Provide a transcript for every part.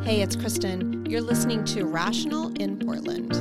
Hey, it's Kristen. You're listening to Rational in Portland.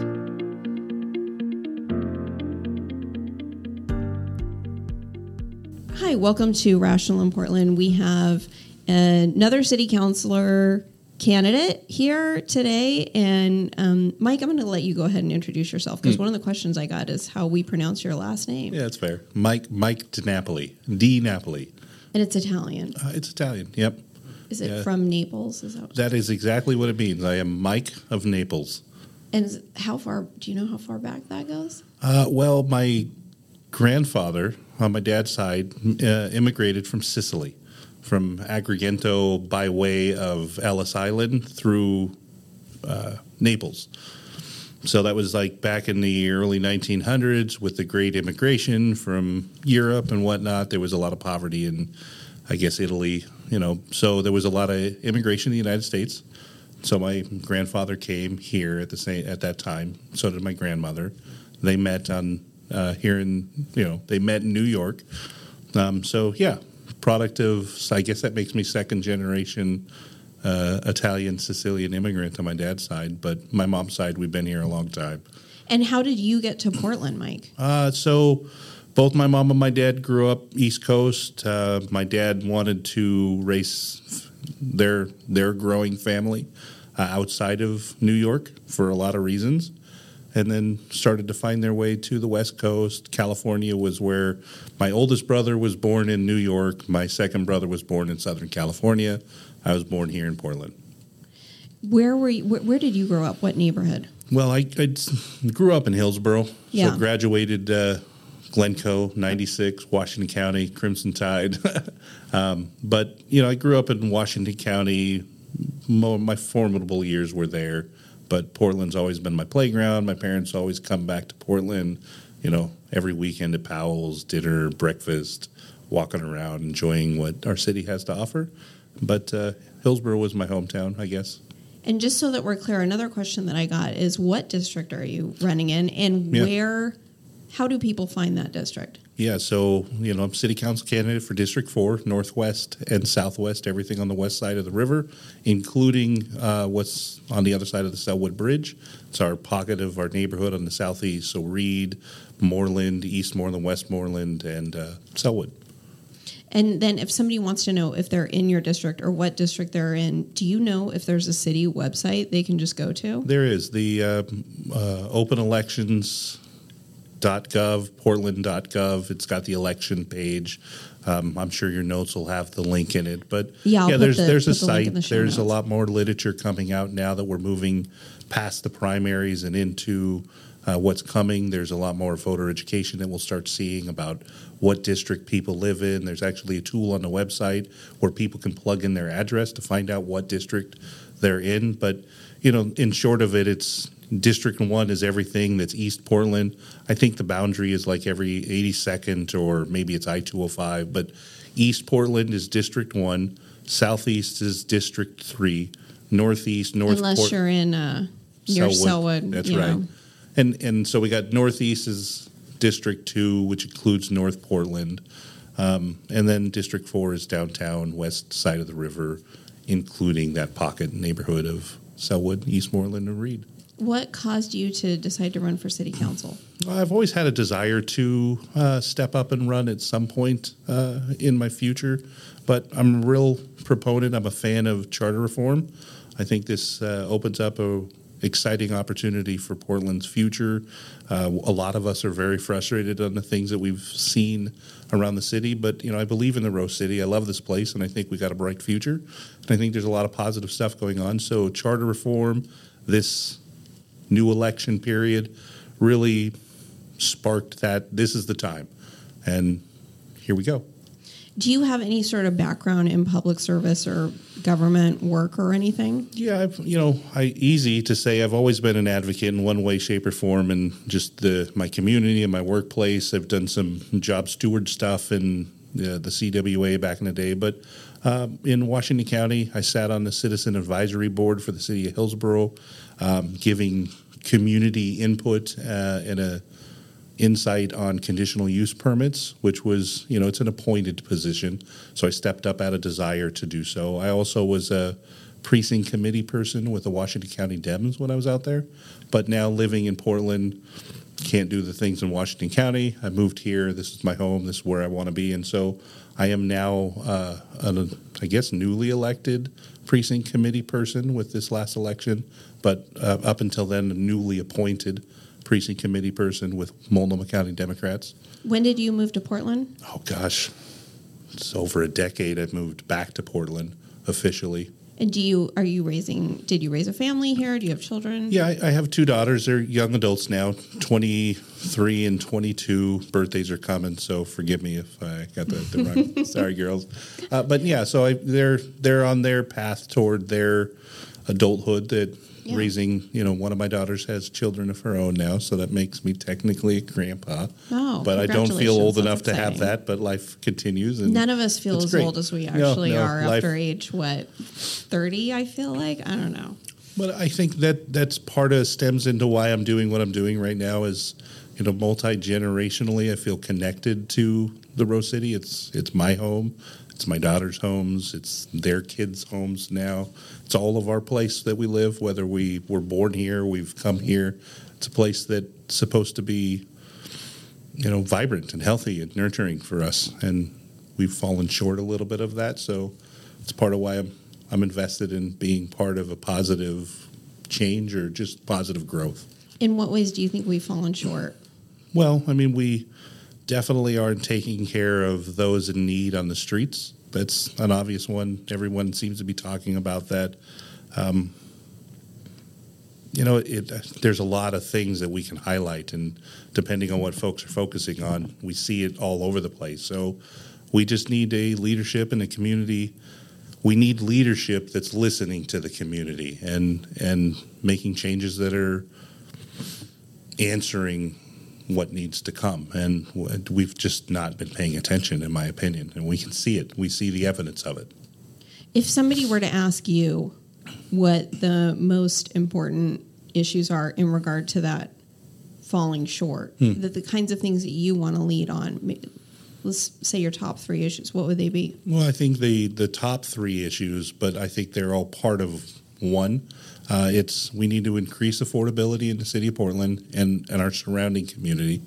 Hi, welcome to Rational in Portland. We have another city councilor candidate here today. And Mike, I'm going to let you go ahead and introduce yourself because one of the questions I got is how we pronounce your last name. Yeah, that's fair. Mike DiNapoli. DiNapoli. And it's Italian. It's Italian, yep. Is it from Naples? That is exactly what it means. I am Mike of Naples. And how far, do you know how far back that goes? Well, my grandfather on my dad's side immigrated from Sicily, from Agrigento by way of Ellis Island through Naples. So that was like back in the early 1900s with the great immigration from Europe and whatnot. There was a lot of poverty in, I guess, Italy, so there was a lot of immigration in the United States. So my grandfather came here at that time. So did my grandmother. They met they met in New York. Product of, I guess that makes me second generation Italian Sicilian immigrant on my dad's side. But my mom's side, we've been here a long time. And how did you get to Portland, Mike? So both my mom and my dad grew up East Coast. My dad wanted to raise their growing family outside of New York for a lot of reasons, and then started to find their way to the West Coast. California was where my oldest brother was born in New York. My second brother was born in Southern California. I was born here in Portland. Where were you? Where did you grow up? What neighborhood? Well, I grew up in Hillsborough, Yeah. So graduated Glencoe, 96, Washington County, Crimson Tide. But I grew up in Washington County. My formidable years were there, but Portland's always been my playground. My parents always come back to Portland, every weekend at Powell's, dinner, breakfast, walking around, enjoying what our city has to offer. But Hillsborough was my hometown, I guess. And just so that we're clear, another question that I got is what district are you running in and how do people find that district? Yeah, so, I'm city council candidate for District 4, Northwest and Southwest, everything on the west side of the river, including what's on the other side of the Selwood Bridge. It's our pocket of our neighborhood on the southeast, so Reed, Moreland, Eastmoreland, Westmoreland, and Selwood. And then if somebody wants to know if they're in your district or what district they're in, do you know if there's a city website they can just go to? There is. The Open Elections Portland.gov. It's got the election page. I'm sure your notes will have the link in it. But there's a site. There's a lot more literature coming out now that we're moving past the primaries and into what's coming. There's a lot more voter education that we'll start seeing about what district people live in. There's actually a tool on the website where people can plug in their address to find out what district they're in. But, in short of it, it's District 1 is everything that's East Portland. I think the boundary is like every 82nd or maybe it's I-205. But East Portland is District 1. Southeast is District 3. Northeast, Unless you're in near Selwood. That's right. And so we got Northeast is District 2, which includes North Portland. And then District 4 is downtown, west side of the river, including that pocket neighborhood of Selwood, Eastmoreland, and Reed. What caused you to decide to run for city council? I've always had a desire to step up and run at some point in my future, but I'm a real proponent. I'm a fan of charter reform. I think this opens up a exciting opportunity for Portland's future. A lot of us are very frustrated on the things that we've seen around the city, but I believe in the Rose City. I love this place, and I think we got a bright future. And I think there's a lot of positive stuff going on. So charter reform, this new election period, really sparked that this is the time, and here we go. Do you have any sort of background in public service or government work or anything? Yeah, easy to say. I've always been an advocate in one way, shape, or form, and just my community and my workplace. I've done some job steward stuff in the CWA back in the day, but in Washington County, I sat on the Citizen Advisory Board for the city of Hillsborough, giving community input and a insight on conditional use permits, which was, it's an appointed position. So I stepped up out of desire to do so. I also was a precinct committee person with the Washington County Dems when I was out there. But now living in Portland, can't do the things in Washington County. I moved here. This is my home. This is where I want to be. And so I am now, newly elected precinct committee person with this last election. But up until then, a newly appointed precinct committee person with Multnomah County Democrats. When did you move to Portland? Oh, gosh. It's over a decade I've moved back to Portland officially. And did you raise a family here? Do you have children? Yeah, I have 2 daughters. They're young adults now, 23 and 22. Birthdays are coming, so forgive me if I got the wrong. Sorry, girls. But yeah, so they're on their path toward their adulthood that raising, one of my daughters has children of her own now, so that makes me technically a grandpa. Oh, but I don't feel old enough to have that, but life continues. And none of us feel as old as we actually are after age, 30, I feel like? I don't know. But I think that's stems into why I'm doing what I'm doing right now is, multi-generationally, I feel connected to the Rose City. It's my home. It's my daughter's homes. It's their kids' homes now. It's all of our place that we live, whether we were born here, we've come here. It's a place that's supposed to be, vibrant and healthy and nurturing for us. And we've fallen short a little bit of that. So it's part of why I'm invested in being part of a positive change or just positive growth. In what ways do you think we've fallen short? Well, we definitely aren't taking care of those in need on the streets. That's an obvious one. Everyone seems to be talking about that. There's a lot of things that we can highlight, and depending on what folks are focusing on, we see it all over the place. So we just need a leadership in the community. We need leadership that's listening to the community and making changes that are answering what needs to come. And we've just not been paying attention, in my opinion, and we can see it. We see the evidence of it. If somebody were to ask you what the most important issues are in regard to that falling short, the kinds of things that you want to lead on, let's say your top 3 issues, what would they be? Well, I think the top 3 issues, but I think they're all part of one. We need to increase affordability in the city of Portland and our surrounding community.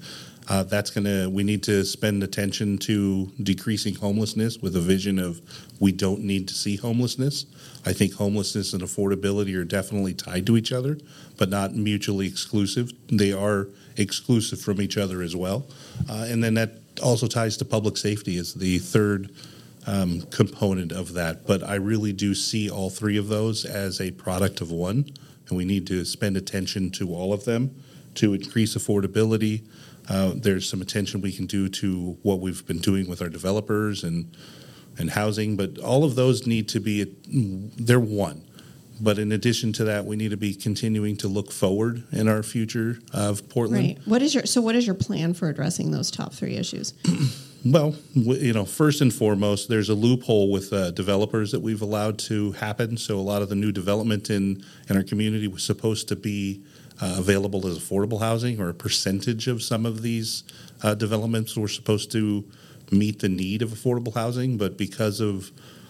We need to spend attention to decreasing homelessness with a vision of we don't need to see homelessness. I think homelessness and affordability are definitely tied to each other, but not mutually exclusive. They are exclusive from each other as well. And then that also ties to public safety as the third component of that. But I really do see all 3 of those as a product of one, and we need to spend attention to all of them to increase affordability. There's some attention we can do to what we've been doing with our developers and housing, but all of those need to be, they're one. But in addition to that, we need to be continuing to look forward in our future of Portland. Right. What is your plan for addressing those top 3 issues? Well, first and foremost, there's a loophole with developers that we've allowed to happen. So a lot of the new development in our community was supposed to be available as affordable housing, or a percentage of some of these developments were supposed to meet the need of affordable housing. But because of,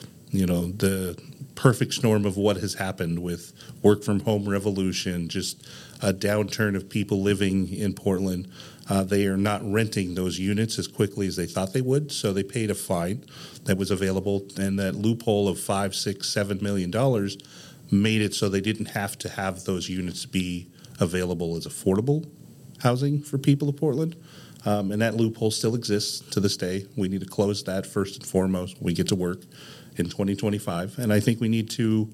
the perfect storm of what has happened with work from home revolution, just a downturn of people living in Portland, they are not renting those units as quickly as they thought they would. So they paid a fine that was available, and that loophole of $5, $6, $7 million made it so they didn't have to have those units be available as affordable housing for people of Portland. And that loophole still exists to this day. We need to close that first and foremost when we get to work in 2025. And I think we need to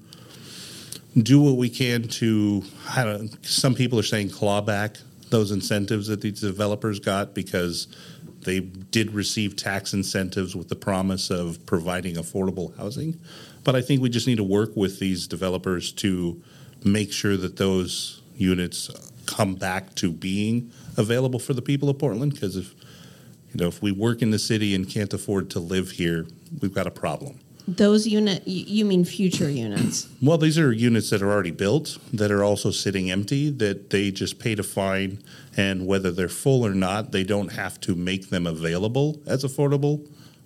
do what we can to, some people are saying claw back those incentives that these developers got, because they did receive tax incentives with the promise of providing affordable housing. But I think we just need to work with these developers to make sure that those units come back to being available for the people of Portland, because if we work in the city and can't afford to live here, we've got a problem. Those units, you mean future units? Well, these are units that are already built, that are also sitting empty, that they just paid a fine, and whether they're full or not, they don't have to make them available as affordable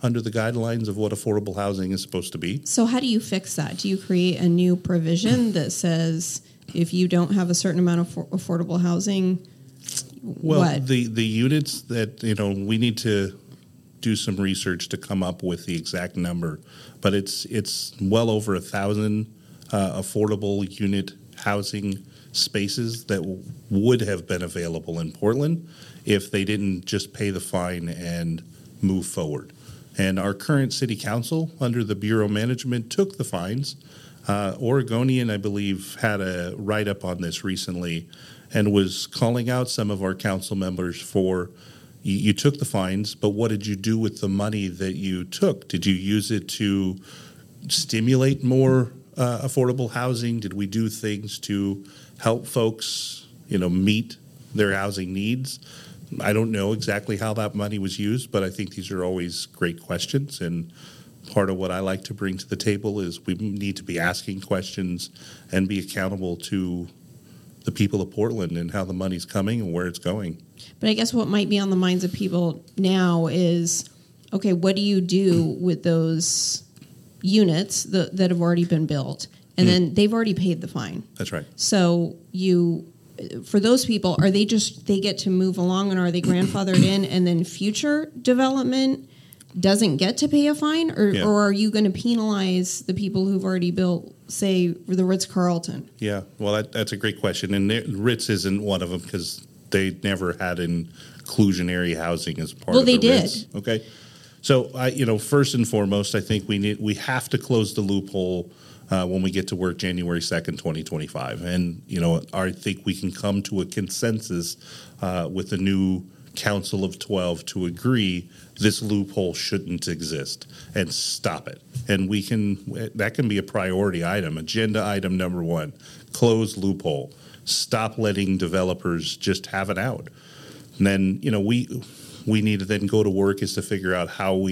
under the guidelines of what affordable housing is supposed to be. So how do you fix that? Do you create a new provision that says if you don't have a certain amount of affordable housing, well, what? the units that, we need to do some research to come up with the exact number, but it's well over 1,000 affordable unit housing spaces that would have been available in Portland if they didn't just pay the fine and move forward. And our current city council, under the Bureau management, took the fines. Oregonian, I believe, had a write-up on this recently and was calling out some of our council members for, you took the fines, but what did you do with the money that you took? Did you use it to stimulate more affordable housing? Did we do things to help folks, meet their housing needs? I don't know exactly how that money was used, but I think these are always great questions. And part of what I like to bring to the table is we need to be asking questions and be accountable to the people of Portland and how the money's coming and where it's going. But I guess what might be on the minds of people now is, okay, what do you do with those units that have already been built? And then they've already paid the fine. That's right. So for those people, they get to move along, and are they grandfathered in, and then future development doesn't get to pay a fine? Or are you going to penalize the people who've already built, say, the Ritz-Carlton? Yeah, well, that's a great question. And Ritz isn't one of them because they never had inclusionary housing as part of the Ritz. Well, they Okay. did. So, first and foremost, I think we have to close the loophole when we get to work January 2nd, 2025. And, I think we can come to a consensus with the new Council of 12 to agree this loophole shouldn't exist and stop it. And that can be a priority item, agenda item number 1, close loophole. Stop letting developers just have it out. And then, we need to then go to work is to figure out how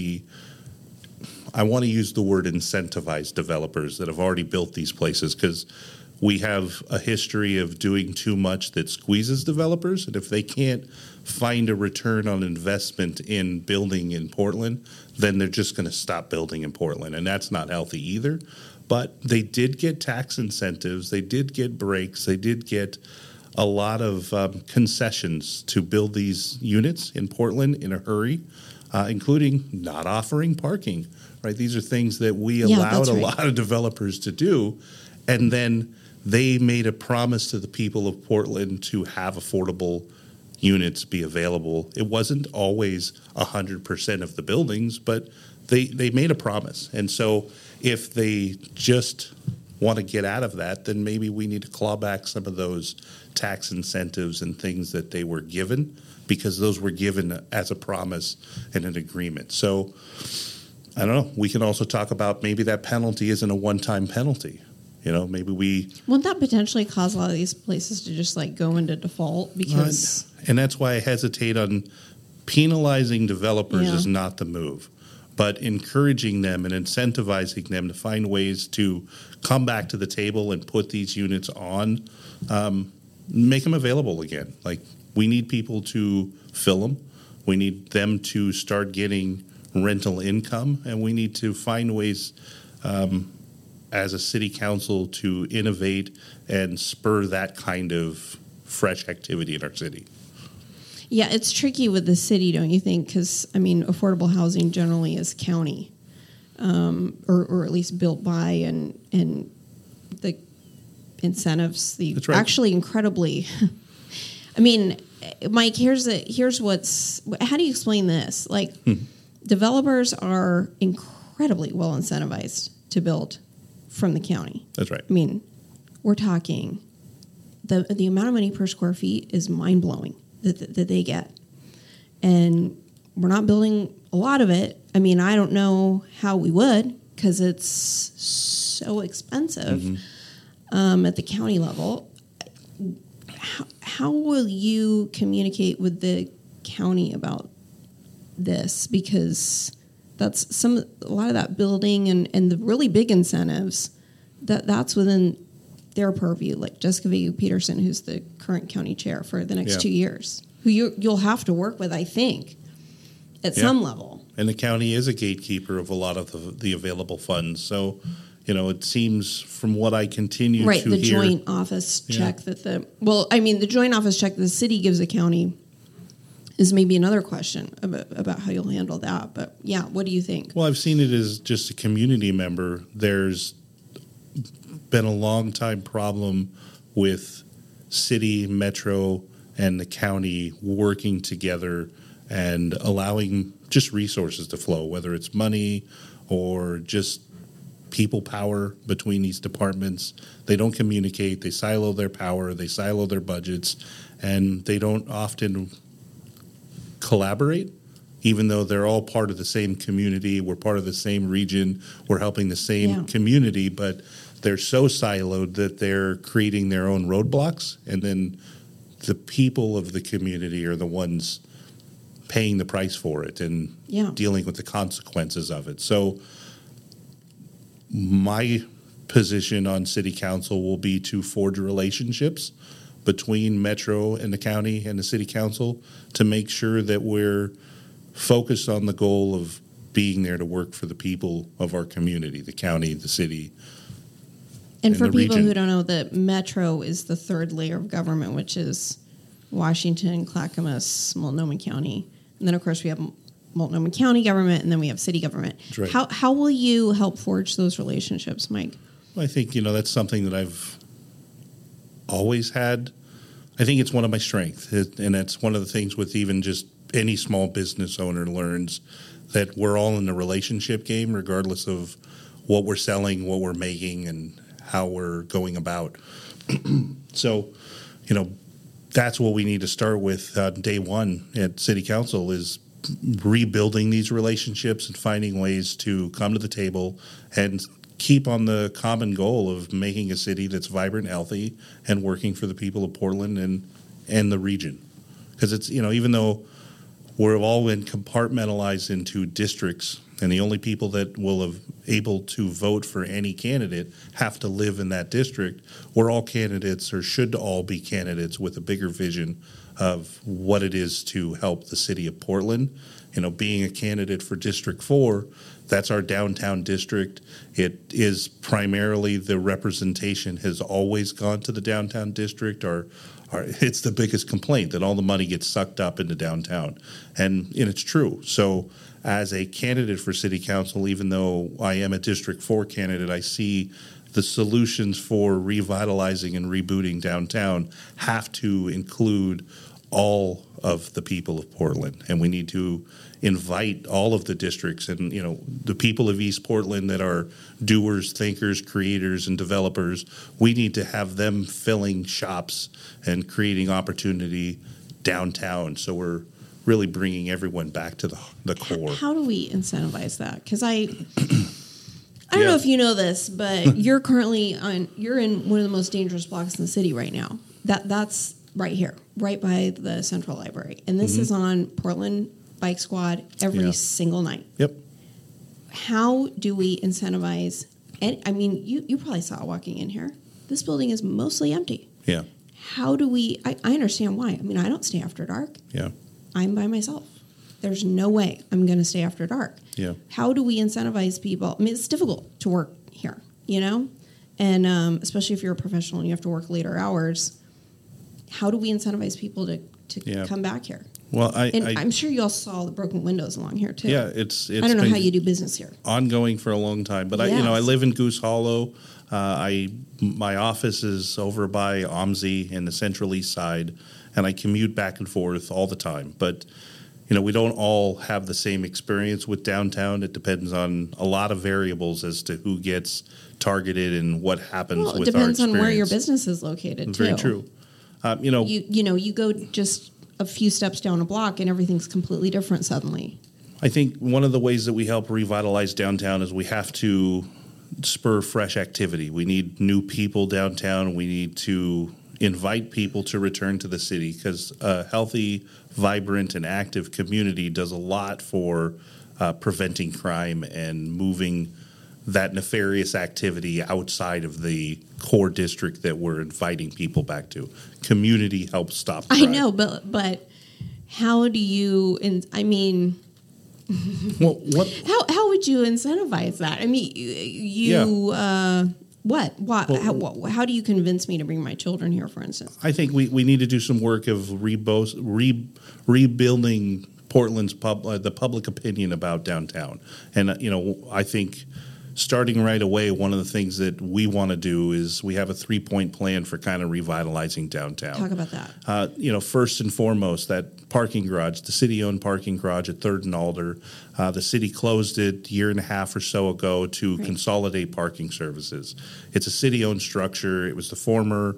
I want to use the word incentivize developers that have already built these places, because we have a history of doing too much that squeezes developers. And if they can't find a return on investment in building in Portland, then they're just going to stop building in Portland. And that's not healthy either. But they did get tax incentives. They did get breaks. They did get a lot of concessions to build these units in Portland in a hurry, including not offering parking. Right? These are things that we allowed a lot of developers to do. And then they made a promise to the people of Portland to have affordable units be available. It wasn't always 100% of the buildings, but they made a promise. And so if they just want to get out of that, then maybe we need to claw back some of those tax incentives and things that they were given, because those were given as a promise and an agreement. So I don't know. We can also talk about maybe that penalty isn't a one-time penalty. Maybe won't that potentially cause a lot of these places to just go into default? Because and that's why I hesitate on penalizing developers is not the move, but encouraging them and incentivizing them to find ways to come back to the table and put these units on, make them available again. We need people to fill them. We need them to start getting rental income, and we need to find ways as a city council to innovate and spur that kind of fresh activity in our city. Yeah, it's tricky with the city, don't you think? Because, affordable housing generally is county, or at least built by, and the incentives, That's right. actually incredibly... Mike, here's what's... How do you explain this? Developers are incredibly well incentivized to build from the county. That's right. We're talking the amount of money per square feet is mind-blowing that they get. And we're not building a lot of it. I don't know how we would, because it's so expensive at the county level. How will you communicate with the county about this? Because that's a lot of that building and the really big incentives that's within their purview. Like Jessica Vegu Peterson, who's the current county chair for the next 2 years, who you'll have to work with, I think, at some level. and the county is a gatekeeper of a lot of the available funds. So, it seems from what I continue to hear... Right, the joint office check that the joint office check the city gives the county is maybe another question about how you'll handle that. But, yeah, what do you think? Well, I've seen it as just a community member. There's been a long time problem with city, metro, and the county working together and allowing just resources to flow, whether it's money or just people power between these departments. They don't communicate. They silo their power. They silo their budgets, and they don't often collaborate, even though they're all part of the same community. We're part of the same region. We're helping the same community, but they're so siloed that they're creating their own roadblocks, and then the people of the community are the ones paying the price for it and dealing with the consequences of it. So my position on city council will be to forge relationships between Metro and the county and the city council to make sure that we're focused on the goal of being there to work for the people of our community, the county, the city. And for people who don't know, the Metro is the third layer of government, which is Washington, Clackamas, Multnomah County. And then, of course, we have Multnomah County government, and then we have city government. Right. How will you help forge those relationships, Mike? I think, that's something that I've always had. I think it's one of my strengths, and that's one of the things with even just any small business owner learns, that we're all in the relationship game, regardless of what we're selling, what we're making, and how we're going about. So, that's what we need to start with day one at City Council is rebuilding these relationships and finding ways to come to the table and keep on the common goal of making a city that's vibrant, healthy, and working for the people of Portland and the region. Because it's, even though we're all been compartmentalized into districts, and the only people that will have able to vote for any candidate have to live in that district, we're all candidates, or should all be candidates, with a bigger vision of what it is to help the city of Portland. Being a candidate for District 4, that's our downtown district. It is primarily the representation has always gone to the downtown district, or it's the biggest complaint that all the money gets sucked up into downtown. And it's true. So as a candidate for city council, even though I am a District 4 candidate, I see the solutions for revitalizing and rebooting downtown have to include all of the people of Portland. And we need to invite all of the districts and, the people of East Portland that are doers, thinkers, creators, and developers. We need to have them filling shops and creating opportunity downtown. So we're really bringing everyone back to the core. How do we incentivize that? Because I don't know if you know this, but you're in one of the most dangerous blocks in the city right now. That's right here, right by the Central Library. And this is on Portland Bike Squad every single night. Yep. How do we incentivize? You probably saw it walking in here. This building is mostly empty. Yeah. How do we? I understand why. I don't stay after dark. Yeah. I'm by myself. There's no way I'm going to stay after dark. Yeah. How do we incentivize people? It's difficult to work here, and especially if you're a professional and you have to work later hours. How do we incentivize people to come back here? Well, I'm sure you all saw the broken windows along here too. Yeah, it's I don't know how you do business here. Ongoing for a long time, but I live in Goose Hollow. My office is over by OMSI in the Central East Side, and I commute back and forth all the time. But we don't all have the same experience with downtown. It depends on a lot of variables as to who gets targeted and what happens with our experience. It depends on where your business is located, too. Very true. You go just a few steps down a block and everything's completely different suddenly. I think one of the ways that we help revitalize downtown is we have to spur fresh activity. We need new people downtown. We need to invite people to return to the city because a healthy, vibrant, and active community does a lot for preventing crime and moving that nefarious activity outside of the core district that we're inviting people back to. Community helps stop crime. I know, but how do you? Well, how would you incentivize that? I mean, what? How do you convince me to bring my children here, for instance? I think we need to do some work of rebuilding Portland's the public opinion about downtown. And, I think starting right away, one of the things that we want to do is we have a 3-point plan for kind of revitalizing downtown. Talk about that. First and foremost, that parking garage, the city-owned parking garage at 3rd and Alder, the city closed it a year and a half or so ago to consolidate parking services. It's a city-owned structure. It was the former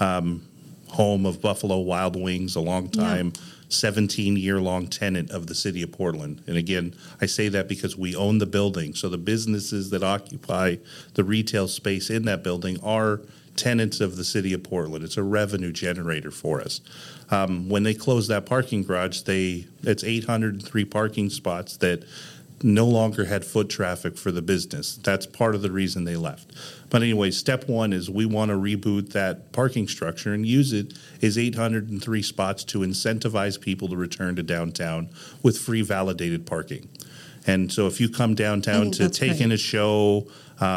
home of Buffalo Wild Wings, a long time 17-year-long tenant of the city of Portland. And again, I say that because we own the building. So the businesses that occupy the retail space in that building are tenants of the city of Portland. It's a revenue generator for us. When they closed that parking garage, it's 803 parking spots that no longer had foot traffic for the business. That's part of the reason they left. But anyway, step one is we want to reboot that parking structure and use it as 803 spots to incentivize people to return to downtown with free validated parking. And so if you come downtown to take in a show,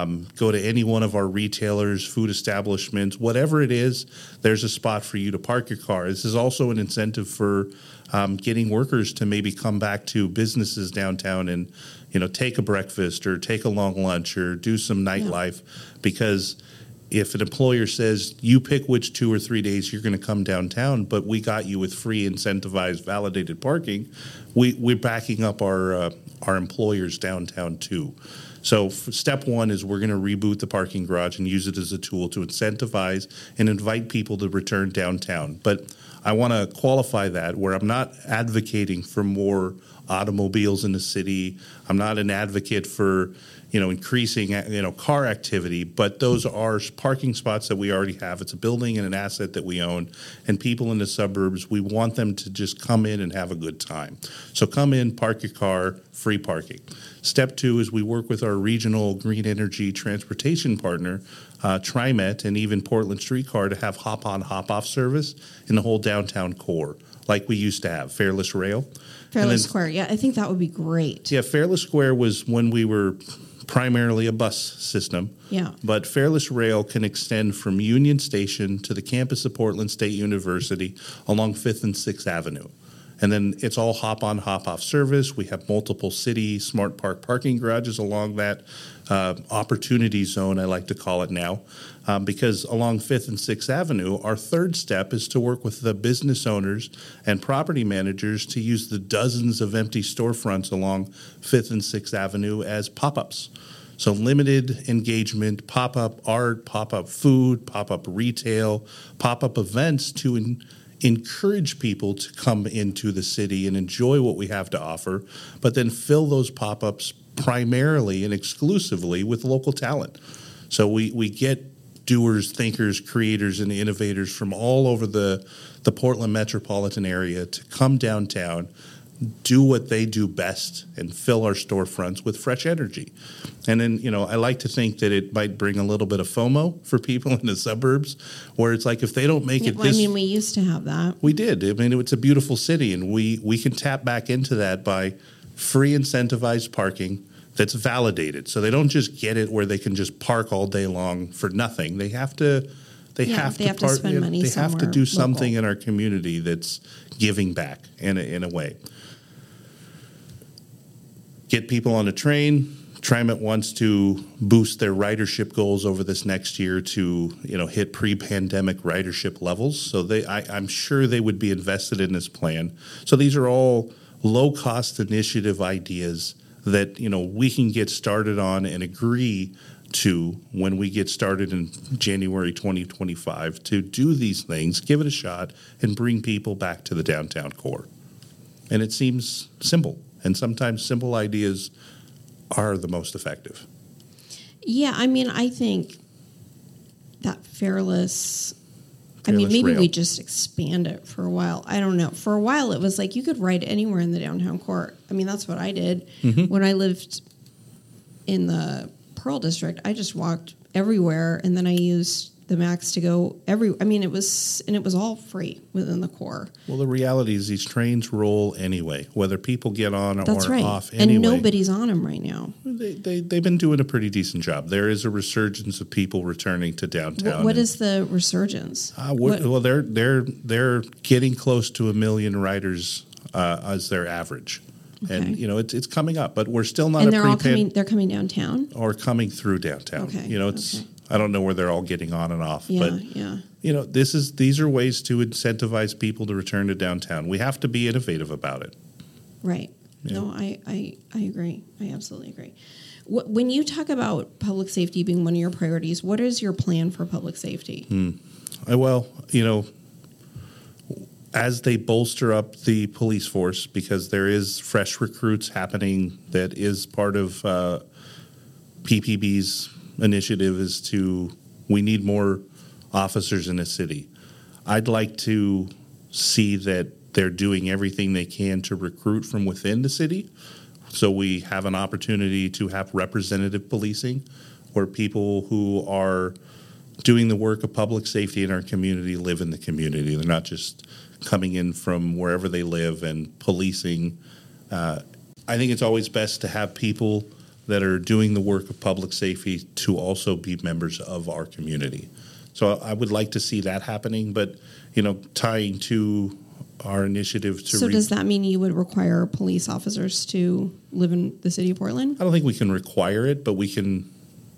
go to any one of our retailers, food establishments, whatever it is, there's a spot for you to park your car. This is also an incentive for getting workers to maybe come back to businesses downtown and, take a breakfast or take a long lunch or do some nightlife. Because if an employer says you pick which 2 or 3 days you're going to come downtown, but we got you with free incentivized validated parking, we're backing up our employers downtown too. So step one is we're going to reboot the parking garage and use it as a tool to incentivize and invite people to return downtown. But I want to qualify that where I'm not advocating for more automobiles in the city. I'm not an advocate for, increasing, car activity, but those are parking spots that we already have. It's a building and an asset that we own, and people in the suburbs, we want them to just come in and have a good time. So come in, park your car, free parking. Step two is we work with our regional green energy transportation partner, TriMet, and even Portland Streetcar to have hop-on, hop-off service in the whole downtown core, like we used to have, Fairless Rail. Fairless Square, I think that would be great. Yeah, Fairless Square was when we were primarily a bus system. Yeah. But Fairless Rail can extend from Union Station to the campus of Portland State University along 5th and 6th Avenue. And then it's all hop-on, hop-off service. We have multiple city smart park parking garages along that opportunity zone, I like to call it now, because along 5th and 6th Avenue, our third step is to work with the business owners and property managers to use the dozens of empty storefronts along 5th and 6th Avenue as pop-ups. So limited engagement, pop-up art, pop-up food, pop-up retail, pop-up events to encourage people to come into the city and enjoy what we have to offer, but then fill those pop-ups primarily and exclusively with local talent. So we get doers, thinkers, creators, and innovators from all over the Portland metropolitan area to come downtown, do what they do best, and fill our storefronts with fresh energy. And then, I like to think that it might bring a little bit of FOMO for people in the suburbs, where it's like if they don't make it this... we used to have that. We did. It's a beautiful city, and we can tap back into that by free incentivized parking that's validated. So they don't just get it where they can just park all day long for nothing. They have to... They have to spend money. They have to do something in our community that's giving back in a way. Get people on a train. TriMet wants to boost their ridership goals over this next year to hit pre-pandemic ridership levels. So I'm sure they would be invested in this plan. So these are all low-cost initiative ideas that we can get started on and agree to when we get started in January 2025 to do these things, give it a shot, and bring people back to the downtown core. And it seems simple. And sometimes simple ideas are the most effective. Yeah, I think that Fairless maybe Rail. We just expand it for a while. I don't know. For a while, it was like you could ride anywhere in the downtown core. That's what I did. Mm-hmm. When I lived in the Pearl District, I just walked everywhere, and then I used the max to go it was all free within the Corps. Well, the reality is these trains roll anyway, whether people get on That's or right. off anyway. And nobody's on them right now. They've been doing a pretty decent job. There is a resurgence of people returning to downtown. What is the resurgence? Well, they're getting close to 1 million riders as their average. Okay. And it's coming up, but we're still not. And they're coming downtown or coming through downtown. Okay. It's I don't know where they're all getting on and off, yeah, but yeah. These are ways to incentivize people to return to downtown. We have to be innovative about it. Right. Yeah. No, I agree. I absolutely agree. When you talk about public safety being one of your priorities, what is your plan for public safety? Well, as they bolster up the police force, because there is fresh recruits happening, that is part of PPB's initiative we need more officers in the city. I'd like to see that they're doing everything they can to recruit from within the city, so we have an opportunity to have representative policing, where people who are doing the work of public safety in our community live in the community. They're not just coming in from wherever they live and policing. I think it's always best to have people that are doing the work of public safety to also be members of our community. So I would like to see that happening, but tying to our initiative to. So does that mean you would require police officers to live in the city of Portland? I don't think we can require it, but we can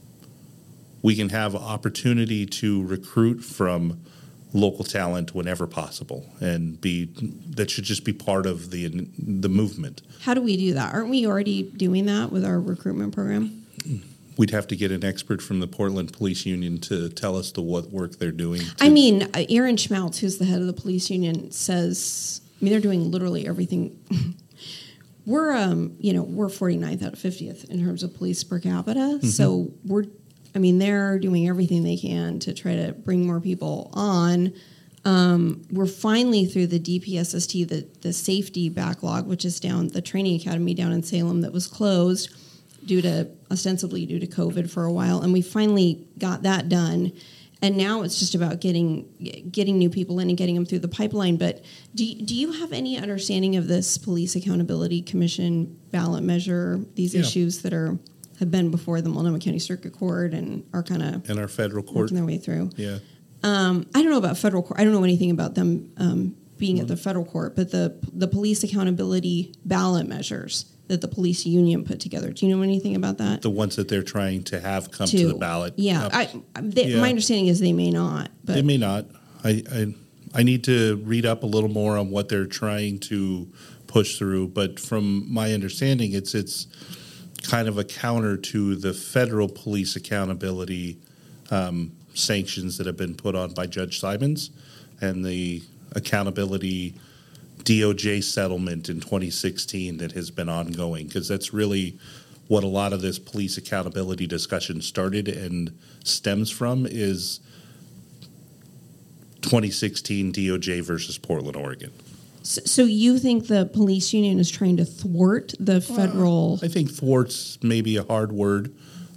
have opportunity to recruit from local talent whenever possible, and that should just be part of the movement. How do we do that? Aren't we already doing that with our recruitment program? We'd have to get an expert from the Portland Police Union to tell us what work they're doing. Aaron Schmaltz, who's the head of the police union, says, they're doing literally everything. We're 49th out of 50th in terms of police per capita, mm-hmm. So they're doing everything they can to try to bring more people on. We're finally through the DPSST, the safety backlog, which is down the training academy down in Salem that was closed ostensibly due to COVID for a while, and we finally got that done. And now it's just about getting new people in and getting them through the pipeline. But do you have any understanding of this Police Accountability Commission ballot measure, these issues that have been before the Multnomah County Circuit Court and are kind of in our federal court working their way through? Yeah. I don't know about federal court. I don't know anything about them being at the federal court, but the police accountability ballot measures that the police union put together. Do you know anything about that? The ones that they're trying to have come to the ballot. Yeah. My understanding is they may not. But they may not. I need to read up a little more on what they're trying to push through, but from my understanding, it's kind of a counter to the federal police accountability sanctions that have been put on by Judge Simons and the accountability DOJ settlement in 2016 that has been ongoing, because that's really what a lot of this police accountability discussion started and stems from, is 2016 DOJ versus Portland, Oregon. So you think the police union is trying to thwart the federal? I think thwart's maybe a hard word.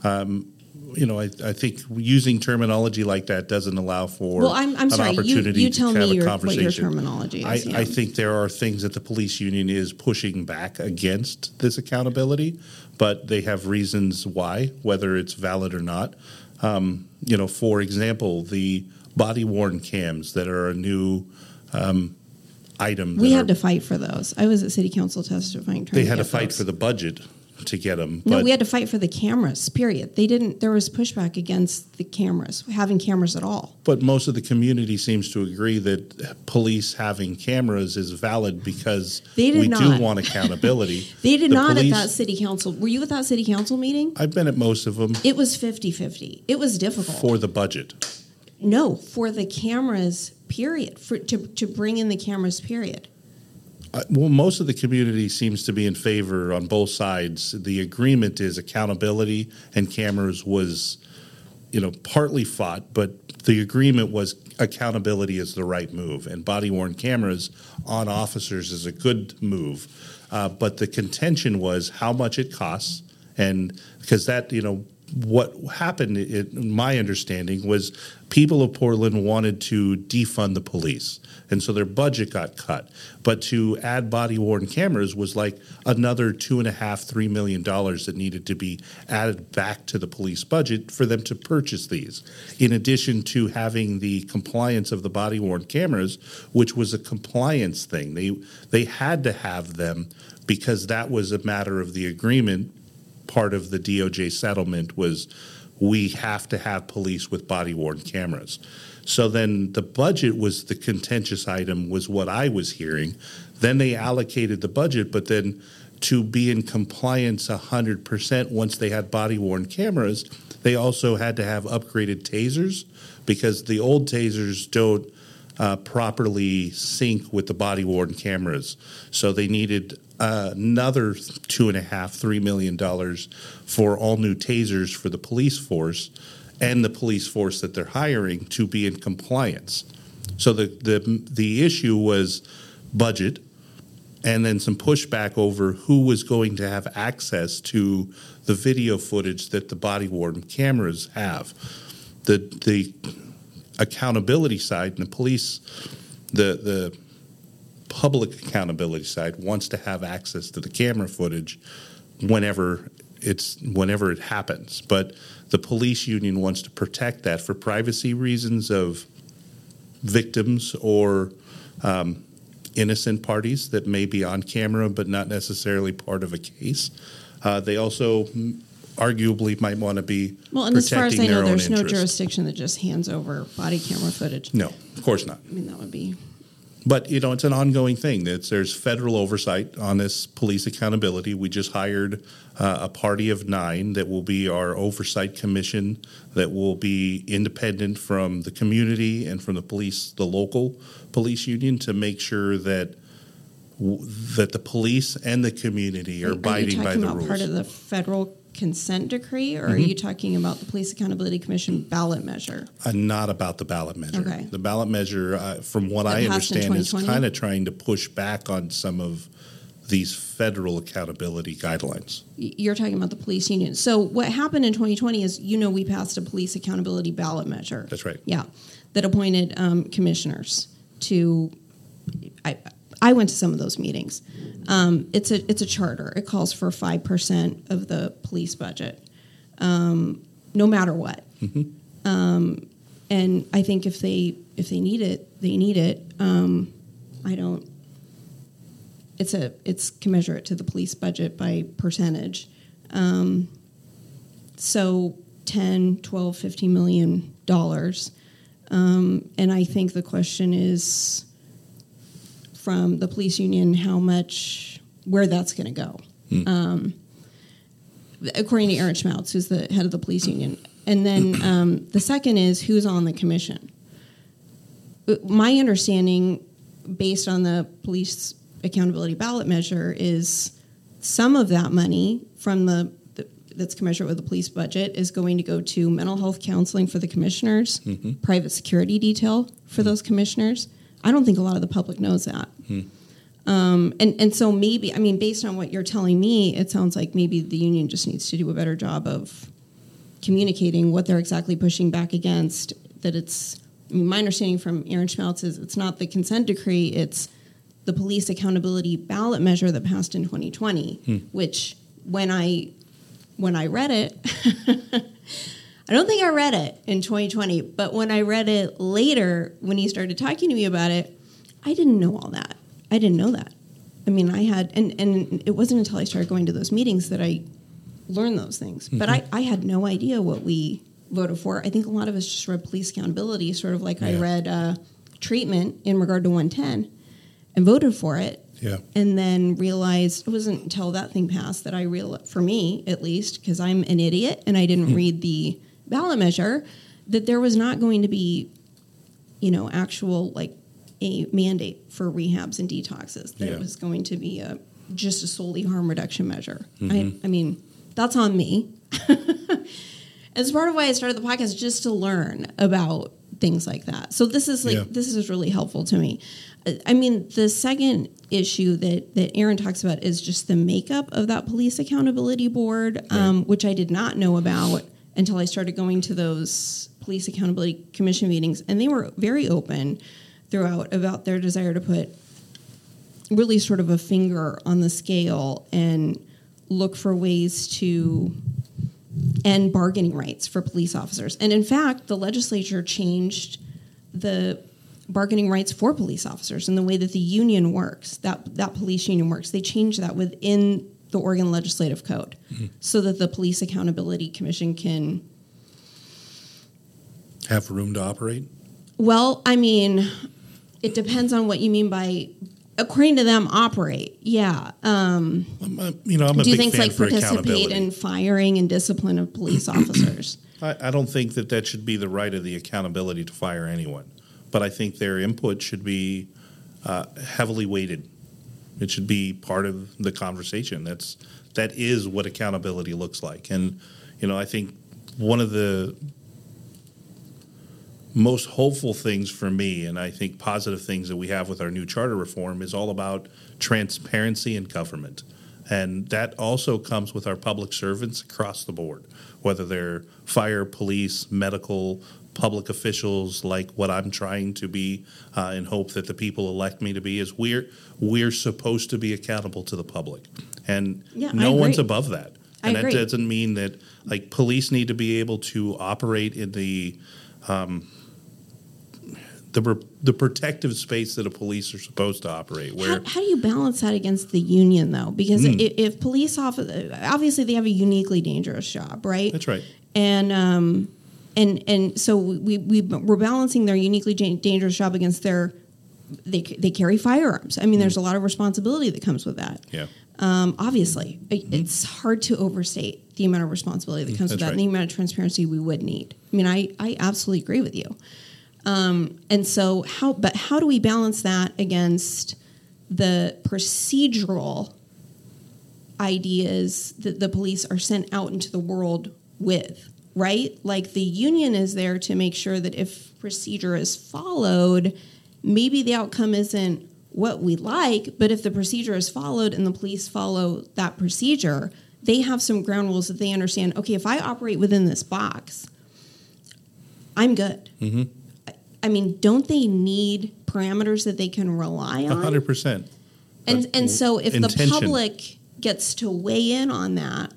I think using terminology like that doesn't allow for I'm sorry. Opportunity you tell to have me a conversation. What your terminology is. I think there are things that the police union is pushing back against this accountability, but they have reasons why, whether it's valid or not. For example, the body-worn cams that are a new item. We had to fight for those. I was at City Council testifying. They had to fight for the budget to get them. No, we had to fight for the cameras, period. There was pushback against the cameras, having cameras at all. But most of the community seems to agree that police having cameras is valid because we do want accountability. They did not at that city council. Were you at that city council meeting? I've been at most of them. It was 50-50. It was difficult. For the budget. No, for the cameras, period. To bring in the cameras, period. Most of the community seems to be in favor on both sides. The agreement is accountability, and cameras was, partly fought, but the agreement was accountability is the right move, and body-worn cameras on officers is a good move. But the contention was how much it costs, and because that, what happened, in my understanding, was people of Portland wanted to defund the police, and so their budget got cut. But to add body-worn cameras was like another $2.5–3 million that needed to be added back to the police budget for them to purchase these. In addition to having the compliance of the body-worn cameras, which was a compliance thing. They had to have them because that was a matter of the agreement. Part of the DOJ settlement was we have to have police with body-worn cameras. So then the budget was the contentious item, was what I was hearing. Then they allocated the budget, but then to be in compliance 100% once they had body-worn cameras, they also had to have upgraded tasers because the old tasers don't properly sync with the body-worn cameras. So they needed another $2.5–3 million for all new tasers for the police force and the police force that they're hiring to be in compliance. So the issue was budget, and then some pushback over who was going to have access to the video footage that the body-worn cameras have. The accountability side and the police, the public accountability side wants to have access to the camera footage whenever it happens. But the police union wants to protect that for privacy reasons of victims or innocent parties that may be on camera but not necessarily part of a case. They also arguably might want to be and as far as I know, there's no jurisdiction that just hands over body camera footage. No, of course not. I mean, that would be... But, it's an ongoing thing. There's federal oversight on this police accountability. We just hired a party of 9 that will be our oversight commission that will be independent from the community and from the local police union to make sure that the police and the community are abiding by the rules. Are you talking about part of the federal consent decree, or are you talking about the Police Accountability Commission ballot measure? Not about the ballot measure. Okay. The ballot measure, from what I understand, is kind of trying to push back on some of these federal accountability guidelines. You're talking about the police union. So what happened in 2020 is, we passed a police accountability ballot measure. That's right. Yeah, that appointed commissioners to... I went to some of those meetings. It's a charter. It calls for 5% of the police budget, no matter what. Mm-hmm. And I think if they need it, they need it. I don't. It's commensurate to the police budget by percentage. So $10, $12, $15 million. And I think the question is, from the police union, where that's going to go. According to Aaron Schmaltz, who's the head of the police union. And then the second is who's on the commission. My understanding, based on the police accountability ballot measure, is some of that money from that's commensurate with the police budget is going to go to mental health counseling for the commissioners, private security detail for those commissioners. I don't think a lot of the public knows that. And so maybe, based on what you're telling me, it sounds like maybe the union just needs to do a better job of communicating what they're exactly pushing back against. That it's, my understanding from Aaron Schmaltz is it's not the consent decree, it's the police accountability ballot measure that passed in 2020, which when I read it, I don't think I read it in 2020, but when I read it later, when he started talking to me about it, I didn't know all that. I didn't know that. I had, and it wasn't until I started going to those meetings that I learned those things. Mm-hmm. But I had no idea what we voted for. I think a lot of us just read police accountability, sort of like I read treatment in regard to 110 and voted for it. Yeah. And then realized it wasn't until that thing passed that I realized, for me at least, because I'm an idiot and I didn't read the ballot measure, that there was not going to be, actual a mandate for rehabs and detoxes. That it was going to be just a solely harm reduction measure. Mm-hmm. That's on me. As part of why I started the podcast, just to learn about things like that. So this is this is really helpful to me. The second issue that Aaron talks about is just the makeup of that police accountability board, which I did not know about until I started going to those Police Accountability Commission meetings, and they were very open throughout about their desire to put really sort of a finger on the scale and look for ways to end bargaining rights for police officers. And in fact, the legislature changed the bargaining rights for police officers and the way that the union works, that police union works. They changed that within the Oregon Legislative Code so that the Police Accountability Commission can have room to operate? Well, I mean, it depends on what you mean by, according to them, operate. Yeah. I'm a do big things fan like for participate in firing and discipline of police officers. I don't think that should be the right of the accountability to fire anyone. But I think their input should be heavily weighted. It should be part of the conversation. That is what accountability looks like. And, I think one of the most hopeful things for me, and I think positive things that we have with our new charter reform, is all about transparency in government. And that also comes with our public servants across the board, whether they're fire, police, medical, public officials, like what I'm trying to be, and hope that the people elect me to be, is we're supposed to be accountable to the public. And no one's above that. And that doesn't mean that, like, police need to be able to operate in the protective space that a police are supposed to operate. Where how do you balance that against the union, though? Because if police officers, obviously they have a uniquely dangerous job, right? That's right. And so we're balancing their uniquely dangerous job against they carry firearms. I mean, there's a lot of responsibility that comes with that. Yeah. Obviously, it's hard to overstate the amount of responsibility that comes with that and the amount of transparency we would need. I mean, I absolutely agree with you. And so how do we balance that against the procedural ideas that the police are sent out into the world with, right? Like, the union is there to make sure that if procedure is followed, maybe the outcome isn't what we like, but if the procedure is followed and the police follow that procedure, they have some ground rules that they understand. Okay, if I operate within this box, I'm good. Mm-hmm. I mean, don't they need parameters that they can rely on? 100%. And so if the public gets to weigh in on that,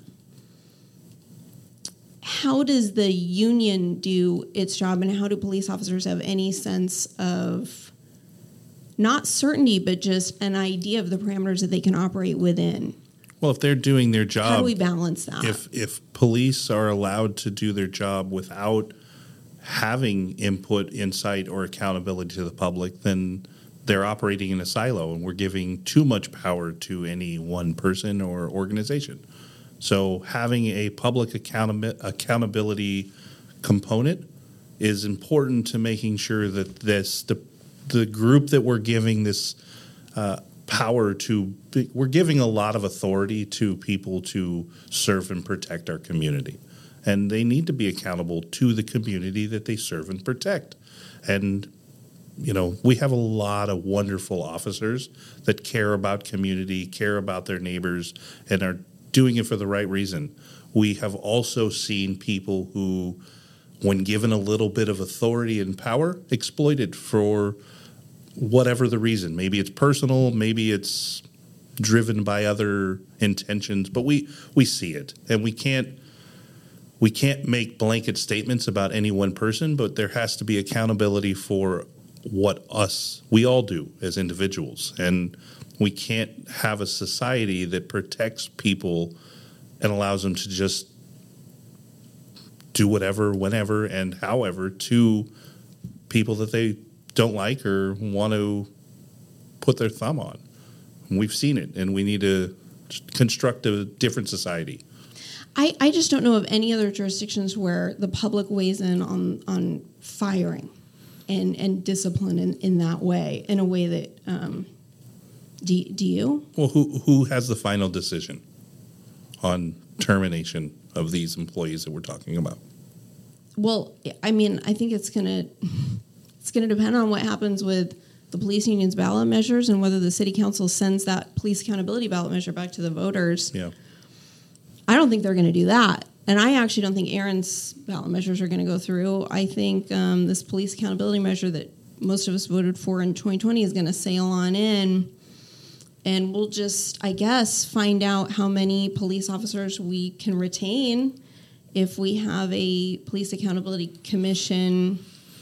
how does the union do its job, and how do police officers have any sense of not certainty, but just an idea of the parameters that they can operate within? Well, if they're doing their job, how do we balance that? If police are allowed to do their job without having input, insight, or accountability to the public, then they're operating in a silo, and we're giving too much power to any one person or organization. So having a public accountability component is important to making sure that the group that we're giving this power to, we're giving a lot of authority to people to serve and protect our community. And they need to be accountable to the community that they serve and protect. And, we have a lot of wonderful officers that care about community, care about their neighbors, and are doing it for the right reason. We have also seen people who, when given a little bit of authority and power, exploit it for whatever the reason. Maybe it's personal, maybe it's driven by other intentions, but we see it. And we can't make blanket statements about any one person, but there has to be accountability for what we all do as individuals. And we can't have a society that protects people and allows them to just do whatever, whenever, and however to people that they don't like or want to put their thumb on. And we've seen it, and we need to construct a different society. I just don't know of any other jurisdictions where the public weighs in on firing and discipline in that way, in a way that do you? Well, who has the final decision on termination of these employees that we're talking about? Well, I mean, I think it's gonna depend on what happens with the police union's ballot measures and whether the city council sends that police accountability ballot measure back to the voters. Yeah. I don't think they're going to do that. and I actually don't think Aaron's ballot measures are going to go through. I think this police accountability measure that most of us voted for in 2020 is going to sail on in. And we'll just, I guess, find out how many police officers we can retain if we have a police accountability commission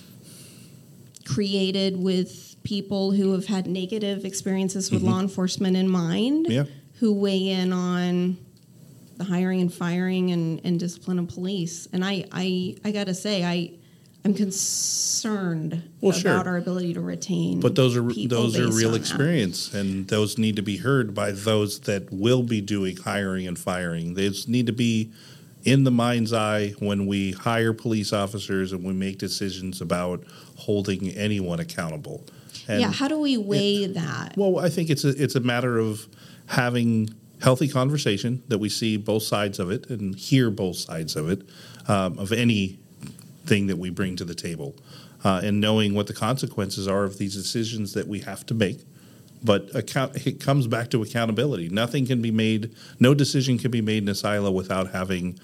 created with people who have had negative experiences with law enforcement in mind, who weigh in on the hiring and firing and discipline of police. And I got to say, I'm concerned about our ability to retain. But those are real experience, and those need to be heard by those that will be doing hiring and firing. Those need to be in the mind's eye when we hire police officers and we make decisions about holding anyone accountable. And how do we weigh that? Well, I think it's a matter of having healthy conversation that we see both sides of it and hear both sides of it, of any thing that we bring to the table, and knowing what the consequences are of these decisions that we have to make. But it comes back to accountability. Nothing can be made, no decision can be made in a silo without having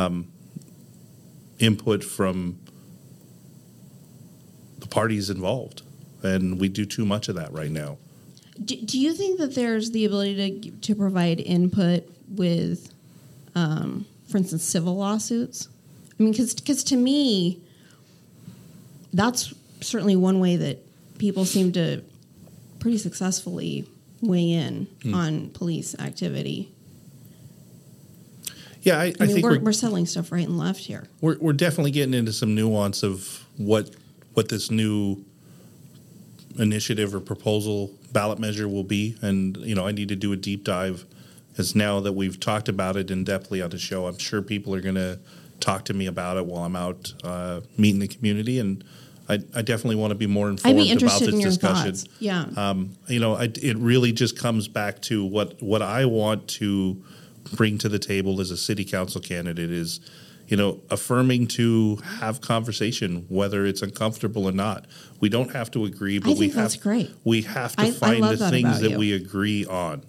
input from the parties involved. And we do too much of that right now. Do you think that there's the ability to provide input with, for instance, civil lawsuits? I mean, because to me, that's certainly one way that people seem to pretty successfully weigh in on police activity. Yeah, I think we're selling stuff right and left here. We're definitely getting into some nuance of what this new initiative or proposal ballot measure will be, and I need to do a deep dive, as now that we've talked about it in depthly on the show, I'm sure people are going to talk to me about it while I'm out meeting the community, and I definitely want to be more informed about this discussion. Thoughts. Yeah, it really just comes back to what I want to bring to the table as a city council candidate is, affirming to have conversation, whether it's uncomfortable or not. We don't have to agree, but that's great. We have to find the things that we agree on.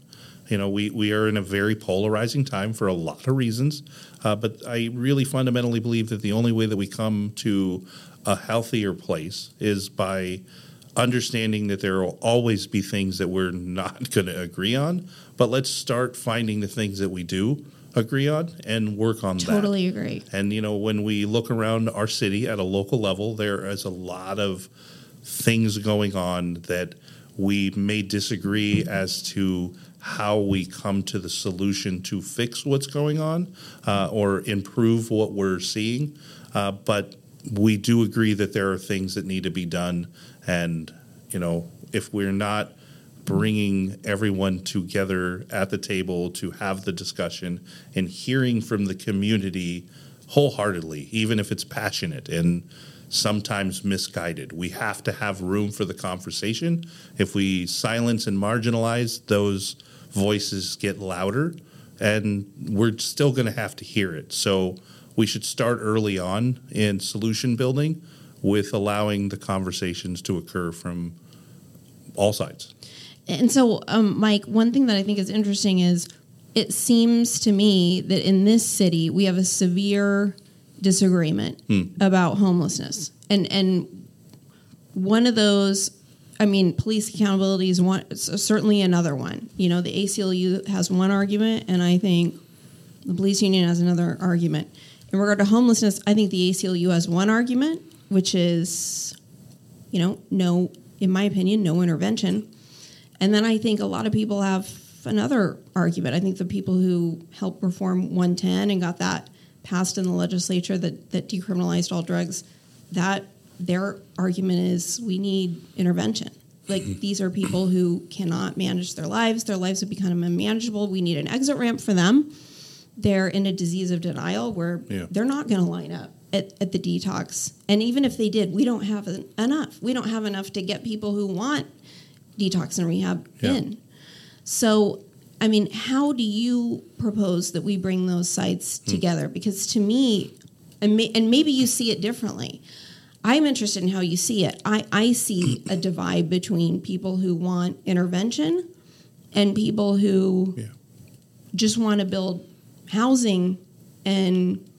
We are in a very polarizing time for a lot of reasons, but I really fundamentally believe that the only way that we come to a healthier place is by understanding that there will always be things that we're not going to agree on, but let's start finding the things that we do agree on and work on that. Totally agree. And, when we look around our city at a local level, there is a lot of things going on that we may disagree as to how we come to the solution to fix what's going on or improve what we're seeing. But we do agree that there are things that need to be done. And, if we're not bringing everyone together at the table to have the discussion and hearing from the community wholeheartedly, even if it's passionate and sometimes misguided, we have to have room for the conversation. If we silence and marginalize, those voices get louder, and we're still going to have to hear it. So we should start early on in solution building with allowing the conversations to occur from all sides. And so, Mike, one thing that I think is interesting is it seems to me that in this city we have a severe disagreement about homelessness. And one of those, police accountability is one, certainly another one. The ACLU has one argument, and I think the police union has another argument. In regard to homelessness, I think the ACLU has one argument, which is, no, in my opinion, no intervention. And then I think a lot of people have another argument. I think the people who helped reform 110 and got that passed in the legislature that decriminalized all drugs, that their argument is we need intervention. Like, these are people who cannot manage their lives. Their lives have become unmanageable. We need an exit ramp for them. They're in a disease of denial where they're not going to line up at the detox. And even if they did, we don't have enough. We don't have enough to get people who want detox and rehab in. So, how do you propose that we bring those sides together? Because to me, and maybe you see it differently, I'm interested in how you see it. I see a divide between people who want intervention and people who just want to build housing and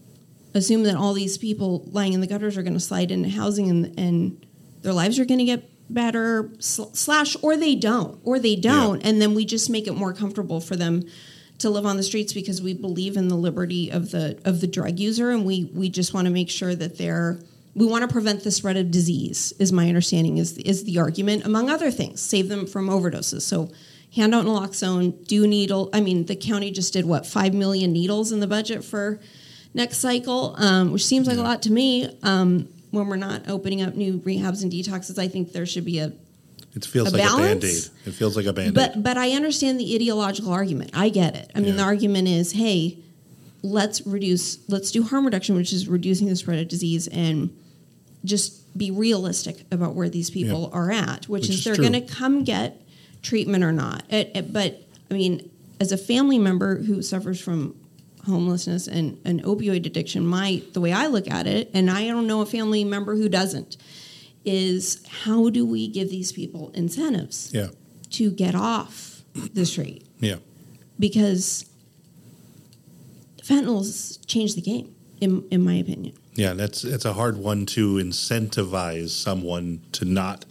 assume that all these people lying in the gutters are going to slide into housing and their lives are going to get better, or they don't, and then we just make it more comfortable for them to live on the streets because we believe in the liberty of the drug user, and we just want to make sure that we want to prevent the spread of disease, is my understanding, is the argument, among other things. Save them from overdoses. So hand out naloxone, the county just did, 5 million needles in the budget for next cycle, which seems like a lot to me. When we're not opening up new rehabs and detoxes, I think there should be it feels like balance. A Band-Aid. It feels like a Band-Aid. But I understand the ideological argument. I get it. I mean, the argument is, hey, let's do harm reduction, which is reducing the spread of disease, and just be realistic about where these people are at, which is they're going to come get treatment or not. But, I mean, as a family member who suffers from homelessness and an opioid addiction, the way I look at it, and I don't know a family member who doesn't, is how do we give these people incentives to get off the street? Yeah. Because fentanyl's changed the game, in my opinion. Yeah, it's a hard one to incentivize someone to not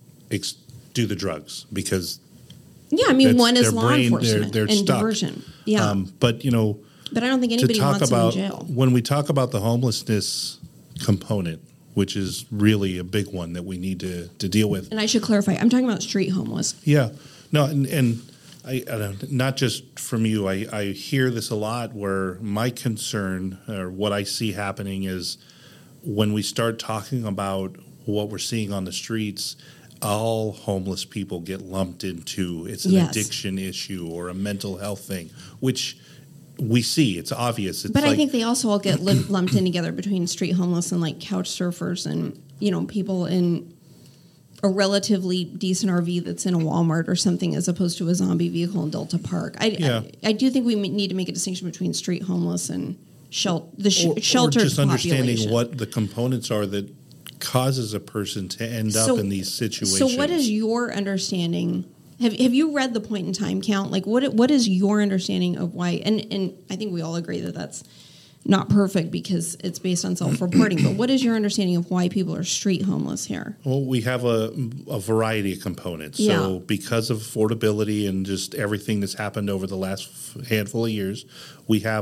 do the drugs because one is law enforcement they're and stuck. Diversion. Yeah, but I don't think anybody wants them in jail. When we talk about the homelessness component, which is really a big one that we need to deal with. And I should clarify, I'm talking about street homeless. Yeah. No, and I don't, not just from you, I hear this a lot where my concern or what I see happening is when we start talking about what we're seeing on the streets, all homeless people get lumped into it's an addiction issue or a mental health thing, which we see. It's obvious. But I think they also all get lumped in together between street homeless and like couch surfers and, people in a relatively decent RV that's in a Walmart or something as opposed to a zombie vehicle in Delta Park. I do think we need to make a distinction between street homeless and sheltered or just understanding population. What the components are that causes a person to end up in these situations. So what is your understandanding? Have you read the point in time count? Like what is your understanding of why? And I think we all agree that that's not perfect because it's based on self-reporting. But what is your understanding of why people are street homeless here? Well, we have a variety of components. So because of affordability and just everything that's happened over the last handful of years, we have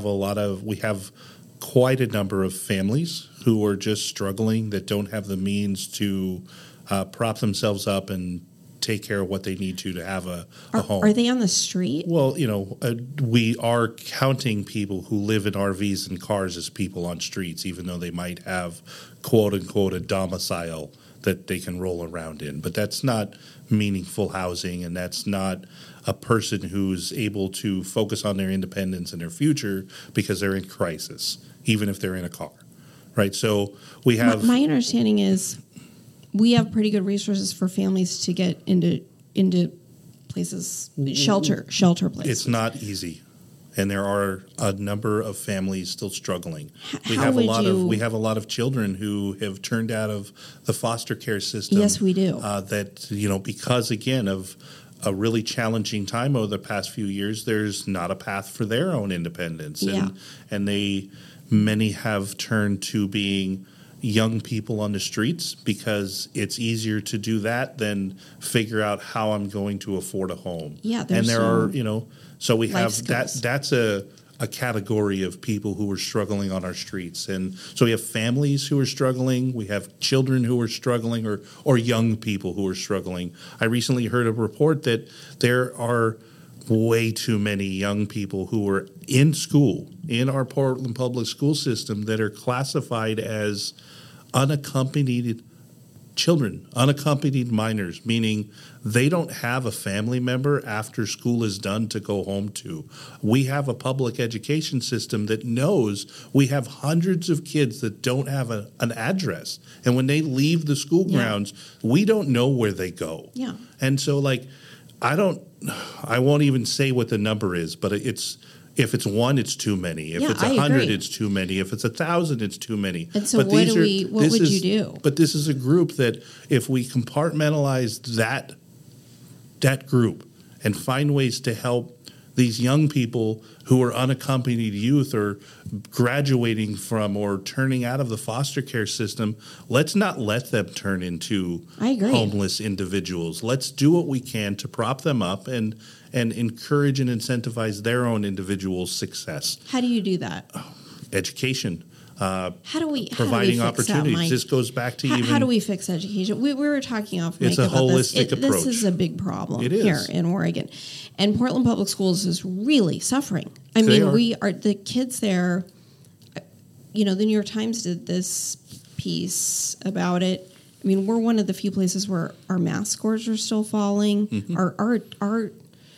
quite a number of families who are just struggling that don't have the means to prop themselves up and take care of what they need to have a home. Are they on the street? Well, we are counting people who live in RVs and cars as people on streets, even though they might have, quote unquote, a domicile that they can roll around in. But that's not meaningful housing, and that's not a person who's able to focus on their independence and their future because they're in crisis, even if they're in a car, right? So we have... My understanding is we have pretty good resources for families to get into places, shelter places. It's not easy, and there are a number of families still struggling. We have a lot of children who have turned out of the foster care system. Yes, we do. Because again of a really challenging time over the past few years, there's not a path for their own independence, and many have turned to being young people on the streets because it's easier to do that than figure out how I'm going to afford a home. Yeah, so we have that. That's a category of people who are struggling on our streets, and so we have families who are struggling. We have children who are struggling, or young people who are struggling. I recently heard a report that there are way too many young people who are in school in our Portland public school system that are classified as unaccompanied children, unaccompanied minors, meaning they don't have a family member after school is done to go home to. We have a public education system that knows we have hundreds of kids that don't have an address. And when they leave the school grounds, we don't know where they go. Yeah. And so, I won't even say what the number is, but if it's one, it's too many. If it's 100, it's too many. If it's 1,000, it's too many. And so what would you do? But this is a group that if we compartmentalize that group and find ways to help these young people who are unaccompanied youth or graduating from or turning out of the foster care system, let's not let them turn into homeless individuals. Let's do what we can to prop them up and encourage and incentivize their own individual success. How do you do that? Education. Providing opportunities. That, this goes back to how do we fix education? We were talking off mic about holistic this. This is a big problem here in Oregon, and Portland Public Schools is really suffering. The kids there. The New York Times did this piece about it. I mean, we're one of the few places where our math scores are still falling. Mm-hmm. Our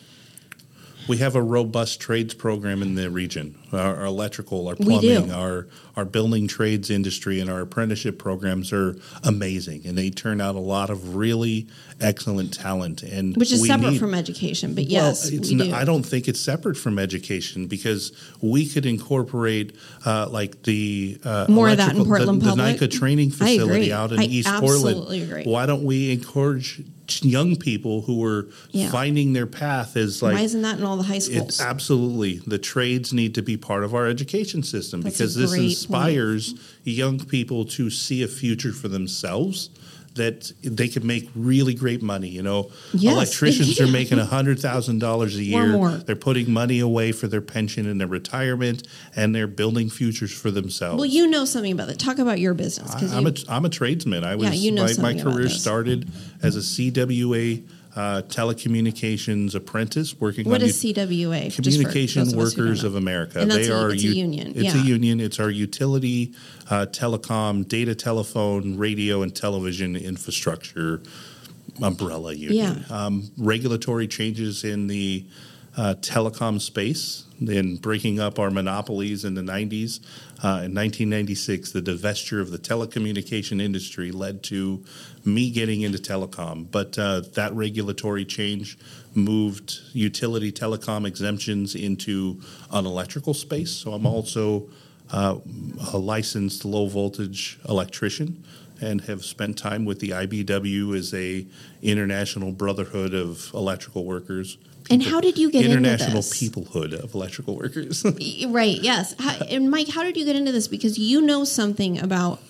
We have a robust trades program in the region. Our electrical, our plumbing, our building trades industry, and our apprenticeship programs are amazing, and they turn out a lot of really excellent talent. And which is separate from education, but yes, we do. I don't think it's separate from education because we could incorporate like the more of that in Portland the NICA training facility out in East Portland. Absolutely agree. Why don't we encourage young people who are finding their path as like... Why isn't that in all the high schools? Absolutely. The trades need to be part of our education system because this inspires young people to see a future for themselves that they can make really great money. Electricians are making $100,000 a year. More. They're putting money away for their pension and their retirement, and they're building futures for themselves. Well, you know something about that. Talk about your business. I'm a tradesman. My career started as a CWA telecommunications apprentice working What is CWA? Communication Workers of America. And it's a union. It's a union. It's our utility, telecom, data, telephone, radio, and television infrastructure umbrella union. Yeah. Regulatory changes in the telecom space, then breaking up our monopolies in the 90s. In 1996, the divestiture of the telecommunication industry led to me getting into telecom. But that regulatory change moved utility telecom exemptions into an electrical space. So I'm also a licensed low-voltage electrician and have spent time with the IBEW as a international brotherhood of electrical workers. And how did you get into this? International peoplehood of electrical workers. Right, yes. And Mike, how did you get into this? Because you know something about,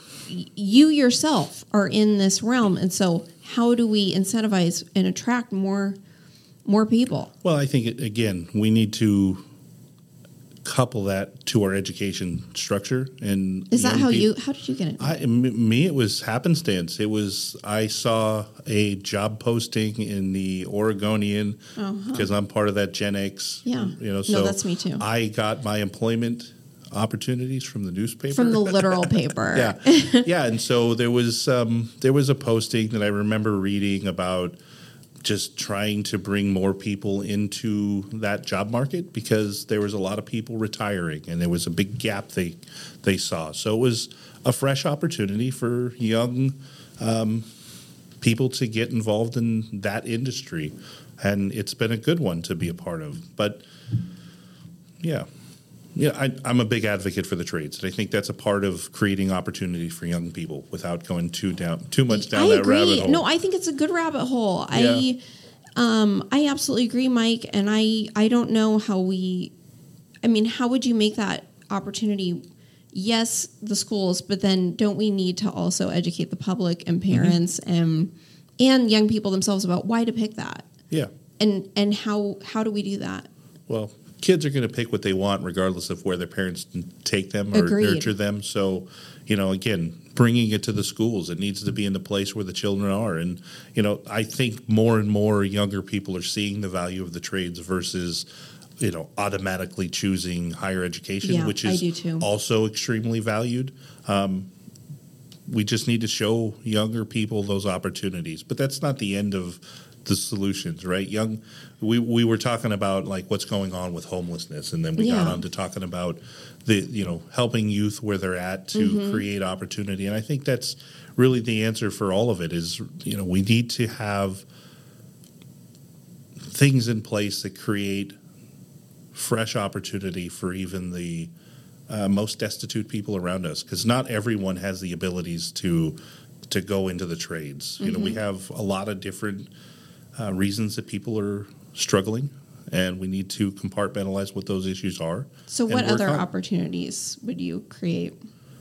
you yourself are in this realm. And so how do we incentivize and attract more people? Well, I think, again, we need to couple that to our education structure. And is that how did you get into it? Me, it was happenstance. I saw a job posting in the Oregonian because I'm part of that Gen X. Yeah. So that's me too. I got my employment opportunities from the newspaper. From the literal paper. Yeah. And so there was a posting that I remember reading about just trying to bring more people into that job market because there was a lot of people retiring and there was a big gap they saw. So it was a fresh opportunity for young people to get involved in that industry. And it's been a good one to be a part of. But, I'm a big advocate for the trades. And I think that's a part of creating opportunity for young people without going too much down that rabbit hole. No, I think it's a good rabbit hole. Yeah. I absolutely agree, Mike. And I don't know how would you make that opportunity? Yes, the schools, but then don't we need to also educate the public and parents and young people themselves about why to pick that? Yeah. And how do we do that? Well, kids are going to pick what they want regardless of where their parents take them or nurture them. So, again, bringing it to the schools, it needs to be in the place where the children are. And, I think more and more younger people are seeing the value of the trades versus, automatically choosing higher education, which is also extremely valued. We just need to show younger people those opportunities. But that's not the end of the solutions, right? We were talking about like what's going on with homelessness, and then we got on to talking about the helping youth where they're at to create opportunity. And I think that's really the answer for all of it is we need to have things in place that create fresh opportunity for even the most destitute people around us, because not everyone has the abilities to go into the trades. We have a lot of different reasons that people are struggling. and we need to compartmentalize what those issues are. So what other opportunities would you create?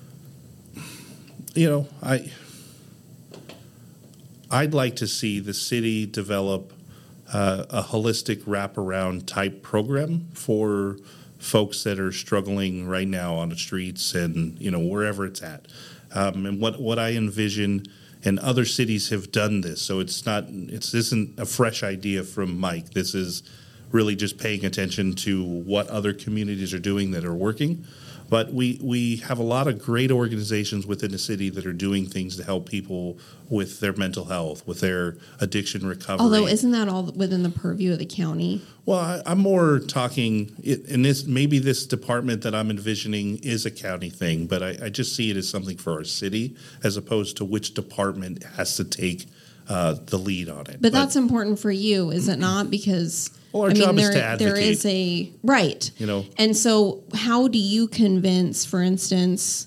I'd like to see the city develop a holistic wraparound type program for folks that are struggling right now on the streets and wherever it's at. And what I envision, and other cities have done this, so this isn't a fresh idea from Mike. This is really just paying attention to what other communities are doing that are working. But we have a lot of great organizations within the city that are doing things to help people with their mental health, with their addiction recovery. Although, isn't that all within the purview of the county? Well, I'm more talking, and this department that I'm envisioning is a county thing, but I just see it as something for our city as opposed to which department has to take the lead on it. But that's important for you, is it not? Because our job is to advocate. There is right. And so how do you convince, for instance,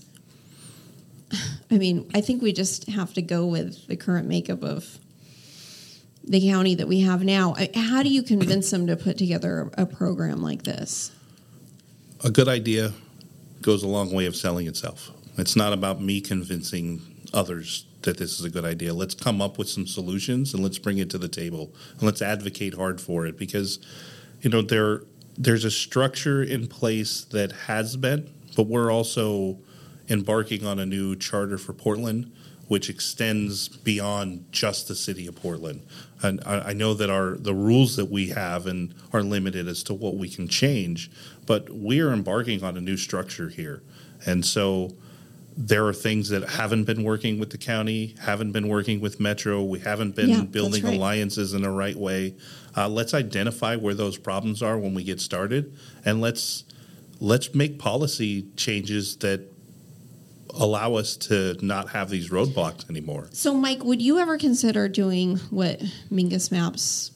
I think we just have to go with the current makeup of the county that we have now. How do you convince them to put together a program like this? A good idea goes a long way of selling itself. It's not about me convincing others that this is a good idea. Let's come up with some solutions and let's bring it to the table and let's advocate hard for it, because there's a structure in place that has been, but we're also embarking on a new charter for Portland, which extends beyond just the city of Portland. And I know that the rules that we have and are limited as to what we can change, but we are embarking on a new structure here. And so there are things that haven't been working with the county, haven't been working with Metro. We haven't been building alliances in the right way. Let's identify where those problems are when we get started, and let's make policy changes that allow us to not have these roadblocks anymore. So, Mike, would you ever consider doing what Mingus Maps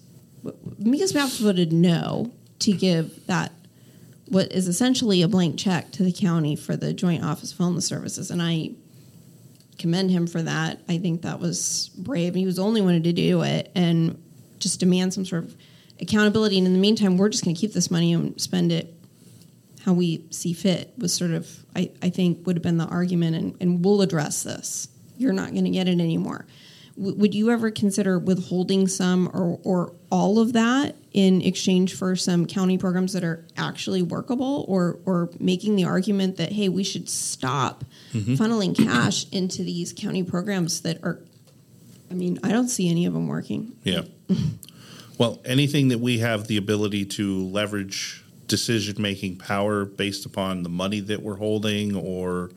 would know to give that what is essentially a blank check to the county for the Joint Office of Homeless Services? And I commend him for that. I think that was brave. He was the only one to do it and just demand some sort of accountability. And in the meantime, we're just going to keep this money and spend it how we see fit, was sort of, I think, would have been the argument. And we'll address this. You're not going to get it anymore. Would you ever consider withholding some or all of that in exchange for some county programs that are actually workable, or making the argument that, hey, we should stop funneling cash into these county programs that are, I don't see any of them working. Yeah. Well, anything that we have the ability to leverage decision-making power based upon the money that we're holding, or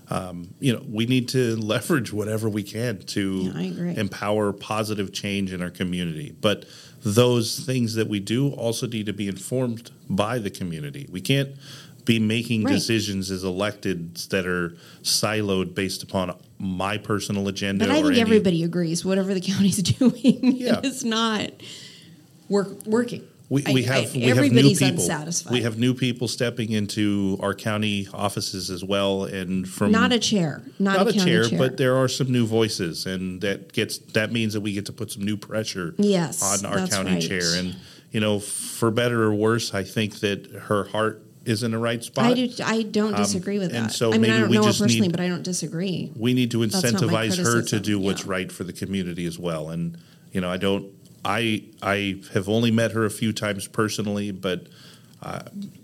we need to leverage whatever we can to empower positive change in our community. But those things that we do also need to be informed by the community. We can't be making decisions as electeds that are siloed based upon my personal agenda. But I think everybody agrees whatever the county's doing is not working. We have new people. Unsatisfied. We have new people stepping into our county offices as well, and from not a chair, not a chair, but there are some new voices, and that means that we get to put some new pressure on our county chair. And for better or worse, I think that her heart is in the right spot. I don't disagree with that. And so I don't know her personally, but I don't disagree. We need to incentivize her to do what's right for the community as well. And I have only met her a few times personally, but I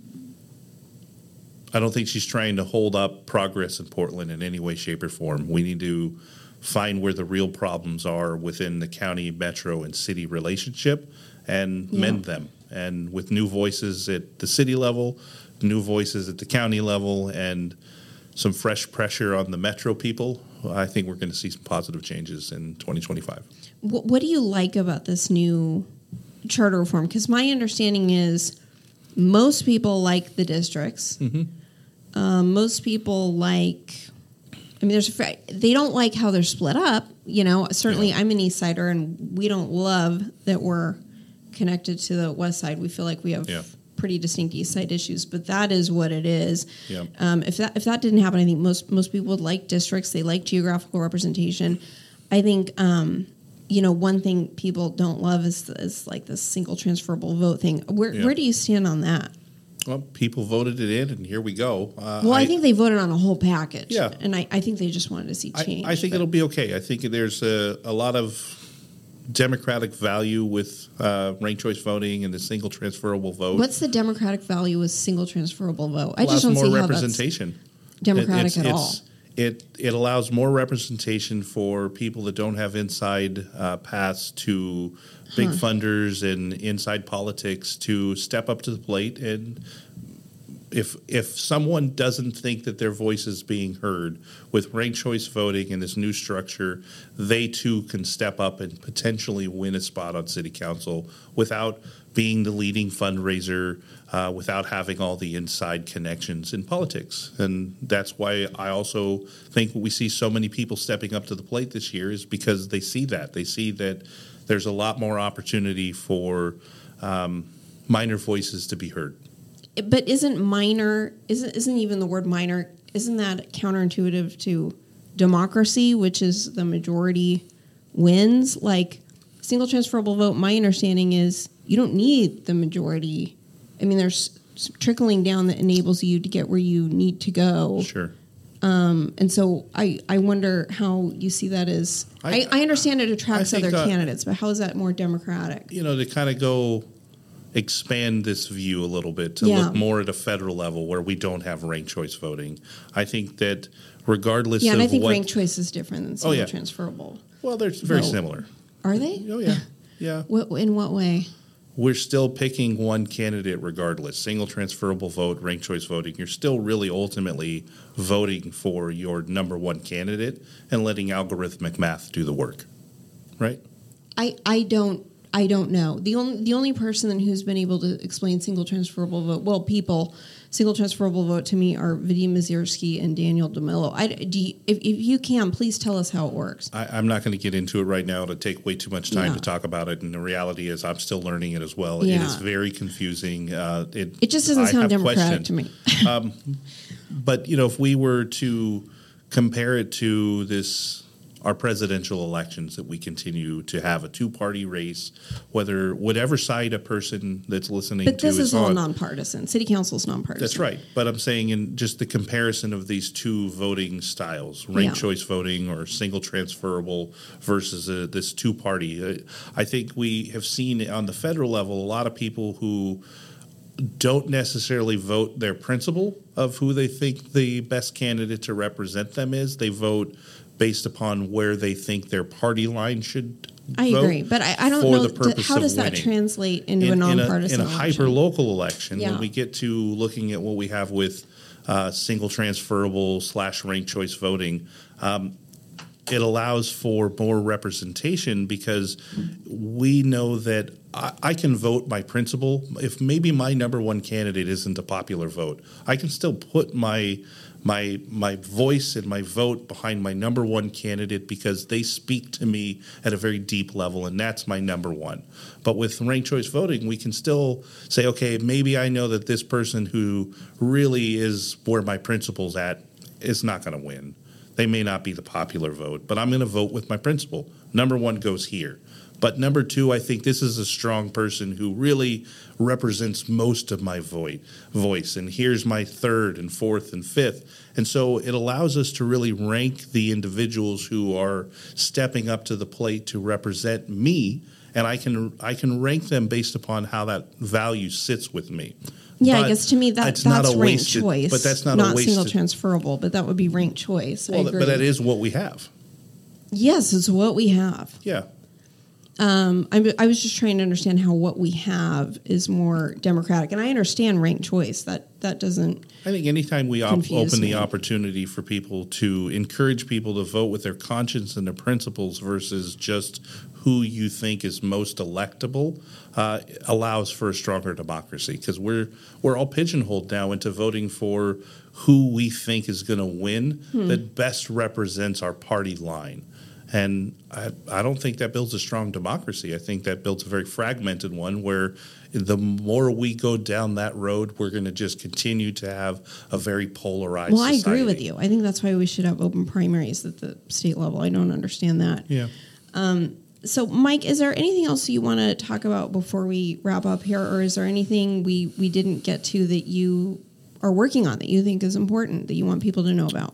don't think she's trying to hold up progress in Portland in any way, shape, or form. We need to find where the real problems are within the county, metro, and city relationship and mend them. And with new voices at the city level, new voices at the county level, and some fresh pressure on the metro people, I think we're going to see some positive changes in 2025. What do you like about this new charter reform? Because my understanding is most people like the districts. Mm-hmm. Most people like, they don't like how they're split up. Certainly I'm an East Sider, and we don't love that we're connected to the West Side. We feel like we have pretty distinct East Side issues, but that is what it is. Yeah. If that didn't happen, I think most people would like districts. They like geographical representation. I think one thing people don't love is like this single transferable vote thing. Where do you stand on that? Well, people voted it in, and here we go. I think they voted on a whole package. Yeah. And I think they just wanted to see change. I think it'll be okay. I think there's a lot of democratic value with ranked choice voting and the single transferable vote. What's the democratic value with single transferable vote? I just don't see how that's democratic at all. It allows more representation for people that don't have inside paths to big funders and inside politics to step up to the plate. And if someone doesn't think that their voice is being heard with ranked choice voting and this new structure, they too can step up and potentially win a spot on city council without being the leading fundraiser, without having all the inside connections in politics. And that's why I also think we see so many people stepping up to the plate this year is because they see that. They see that there's a lot more opportunity for minor voices to be heard. But isn't even the word minor, isn't that counterintuitive to democracy, which is the majority wins? Like single transferable vote, my understanding is you don't need the majority. I mean, there's trickling down that enables you to get where you need to go. Sure. And so I wonder how you see that as... I understand it attracts other candidates, but how is that more democratic? To kind of expand this view a little bit, to look more at a federal level where we don't have ranked choice voting. I think that regardless of and I think ranked choice is different than single transferable. Well, they're very similar. Are they? Oh, yeah. Yeah. In what way? We're still picking one candidate regardless. Single transferable vote, ranked choice voting. You're still really ultimately voting for your number one candidate and letting algorithmic math do the work, right? I don't know. The only person who's been able to explain single transferable vote, single transferable vote to me are Vadim Mazierski and Daniel DeMillo. If you can, please tell us how it works. I'm not going to get into it right now. It'll take way too much time to talk about it. And the reality is I'm still learning it as well. Yeah. It is very confusing. It just doesn't sound democratic to me. But, if we were to compare it to our presidential elections, that we continue to have a two-party race, whatever side a person that's listening to is on. But this is all nonpartisan. City council is nonpartisan. That's right. But I'm saying in just the comparison of these two voting styles, ranked choice voting or single transferable versus this two-party, I think we have seen on the federal level a lot of people who don't necessarily vote their principle of who they think the best candidate to represent them is. They vote based upon where they think their party line should I agree, but I don't know how does that translate into a nonpartisan in a hyper-local election. When we get to looking at what we have with single transferable / ranked choice voting, it allows for more representation because we know that I can vote my principle. If maybe my number one candidate isn't a popular vote, I can still put my voice and my vote behind my number one candidate because they speak to me at a very deep level, and that's my number one. But with ranked choice voting, we can still say, okay, maybe I know that this person who really is where my principle's at is not going to win. They may not be the popular vote, but I'm going to vote with my principle. Number one goes here. But number two, I think this is a strong person who really represents most of my voice. And here's my third and fourth and fifth. And so it allows us to really rank the individuals who are stepping up to the plate to represent me. And I can rank them based upon how that value sits with me. Yeah, I guess to me that's ranked choice. But that's not a single transferable, but that would be ranked choice. Well, but that is what we have. Yes, it's what we have. Yeah. I was just trying to understand how what we have is more democratic, and I understand ranked choice. That doesn't. I think anytime we open the opportunity for people to encourage people to vote with their conscience and their principles versus just who you think is most electable, allows for a stronger democracy because we're all pigeonholed now into voting for who we think is going to win that best represents our party line. And I don't think that builds a strong democracy. I think that builds a very fragmented one where the more we go down that road, we're going to just continue to have a very polarized society. I agree with you. I think that's why we should have open primaries at the state level. I don't understand that. Yeah. So, Mike, is there anything else you want to talk about before we wrap up here, or is there anything we didn't get to that you are working on that you think is important that you want people to know about?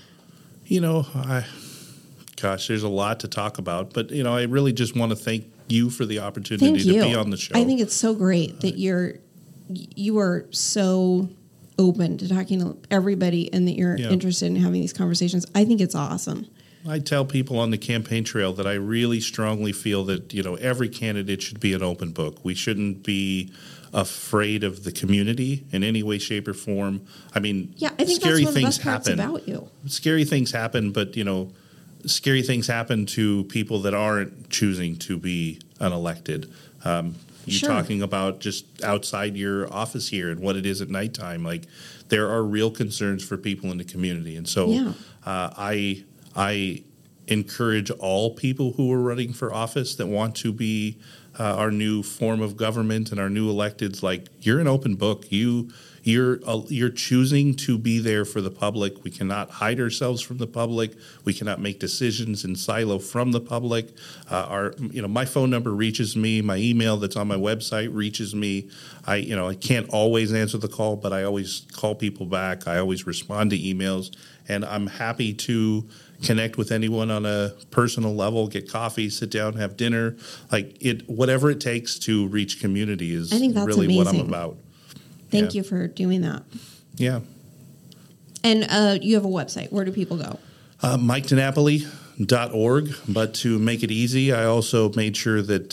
There's a lot to talk about, but I really just want to thank you for the opportunity to be on the show. I think it's so great that you are so open to talking to everybody and that you're interested in having these conversations. I think it's awesome. I tell people on the campaign trail that I really strongly feel that, every candidate should be an open book. We shouldn't be afraid of the community in any way, shape, or form. I mean, I think scary that's one things of the best parts happen about you. Scary things happen, but, scary things happen to people that aren't choosing to be unelected. You're talking about just outside your office here and what it is at nighttime. Like, there are real concerns for people in the community. And so I encourage all people who are running for office that want to be our new form of government and our new electeds. Like, you're an open book. You're choosing to be there for the public. We cannot hide ourselves from the public. We cannot make decisions in silo from the public. My phone number reaches me. My email that's on my website reaches me. I can't always answer the call, but I always call people back. I always respond to emails, and I'm happy to connect with anyone on a personal level, get coffee, sit down, have dinner. Whatever it takes to reach community is really amazing. What I'm about. Thank you for doing that. Yeah. And you have a website. Where do people go? MikeDiNapoli.org. But to make it easy, I also made sure that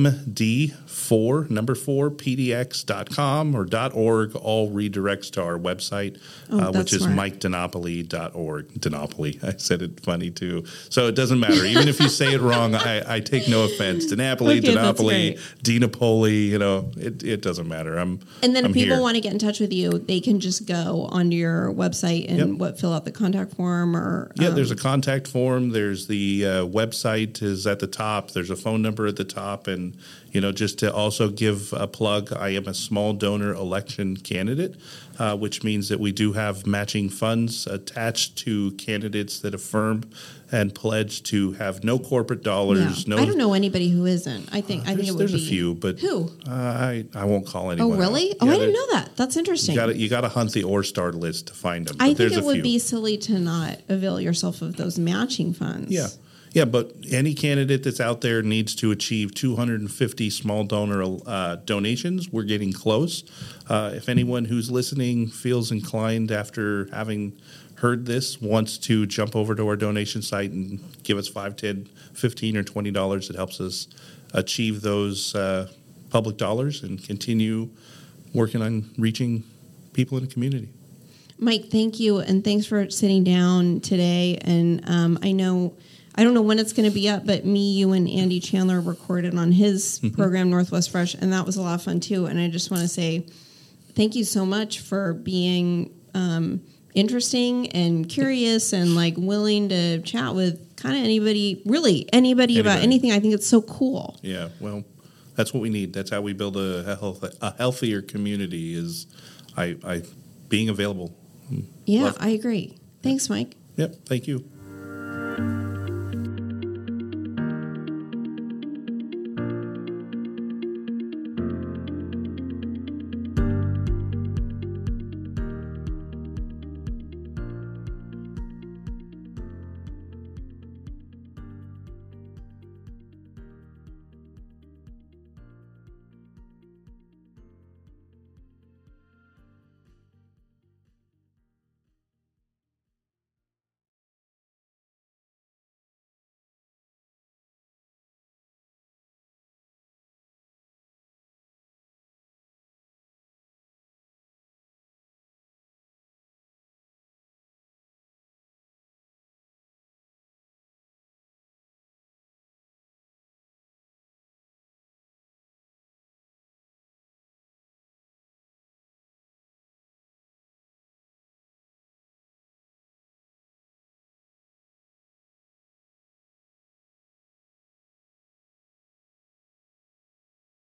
MD4PDX.com or .org all redirects to our website, which is MikeDiNapoli.org. DiNapoli. I said it funny, too. So it doesn't matter. Even if you say it wrong, I take no offense. DiNapoli, DiNapoli, DiNapoli, it doesn't matter. And then if people want to get in touch with you, they can just go onto your website and fill out the contact form or... Yeah, there's a contact form. There's the website is at the top. There's a phone number at the top. And, just to also give a plug, I am a small donor election candidate, which means that we do have matching funds attached to candidates that affirm and pledge to have no corporate dollars. Yeah. I don't know anybody who isn't. I think it would be. There's a few, but who? I won't call anyone. Oh, really? Out. I didn't know that. That's interesting. You got to hunt the ORSTAR list to find them. I think it would be silly to not avail yourself of those matching funds. Yeah. Yeah, but any candidate that's out there needs to achieve 250 small donor donations. We're getting close. If anyone who's listening feels inclined after having heard this, wants to jump over to our donation site and give us $5, $10, $15, or $20, it helps us achieve those public dollars and continue working on reaching people in the community. Mike, thank you, and thanks for sitting down today. And I don't know when it's going to be up, but you and Andy Chandler recorded on his program, Northwest Fresh, and that was a lot of fun, too. And I just want to say thank you so much for being interesting and curious and, willing to chat with kind of anybody about anything. I think it's so cool. Yeah, well, that's what we need. That's how we build a healthier community is being available. Yeah, I agree. Thanks, Mike. Yep, thank you.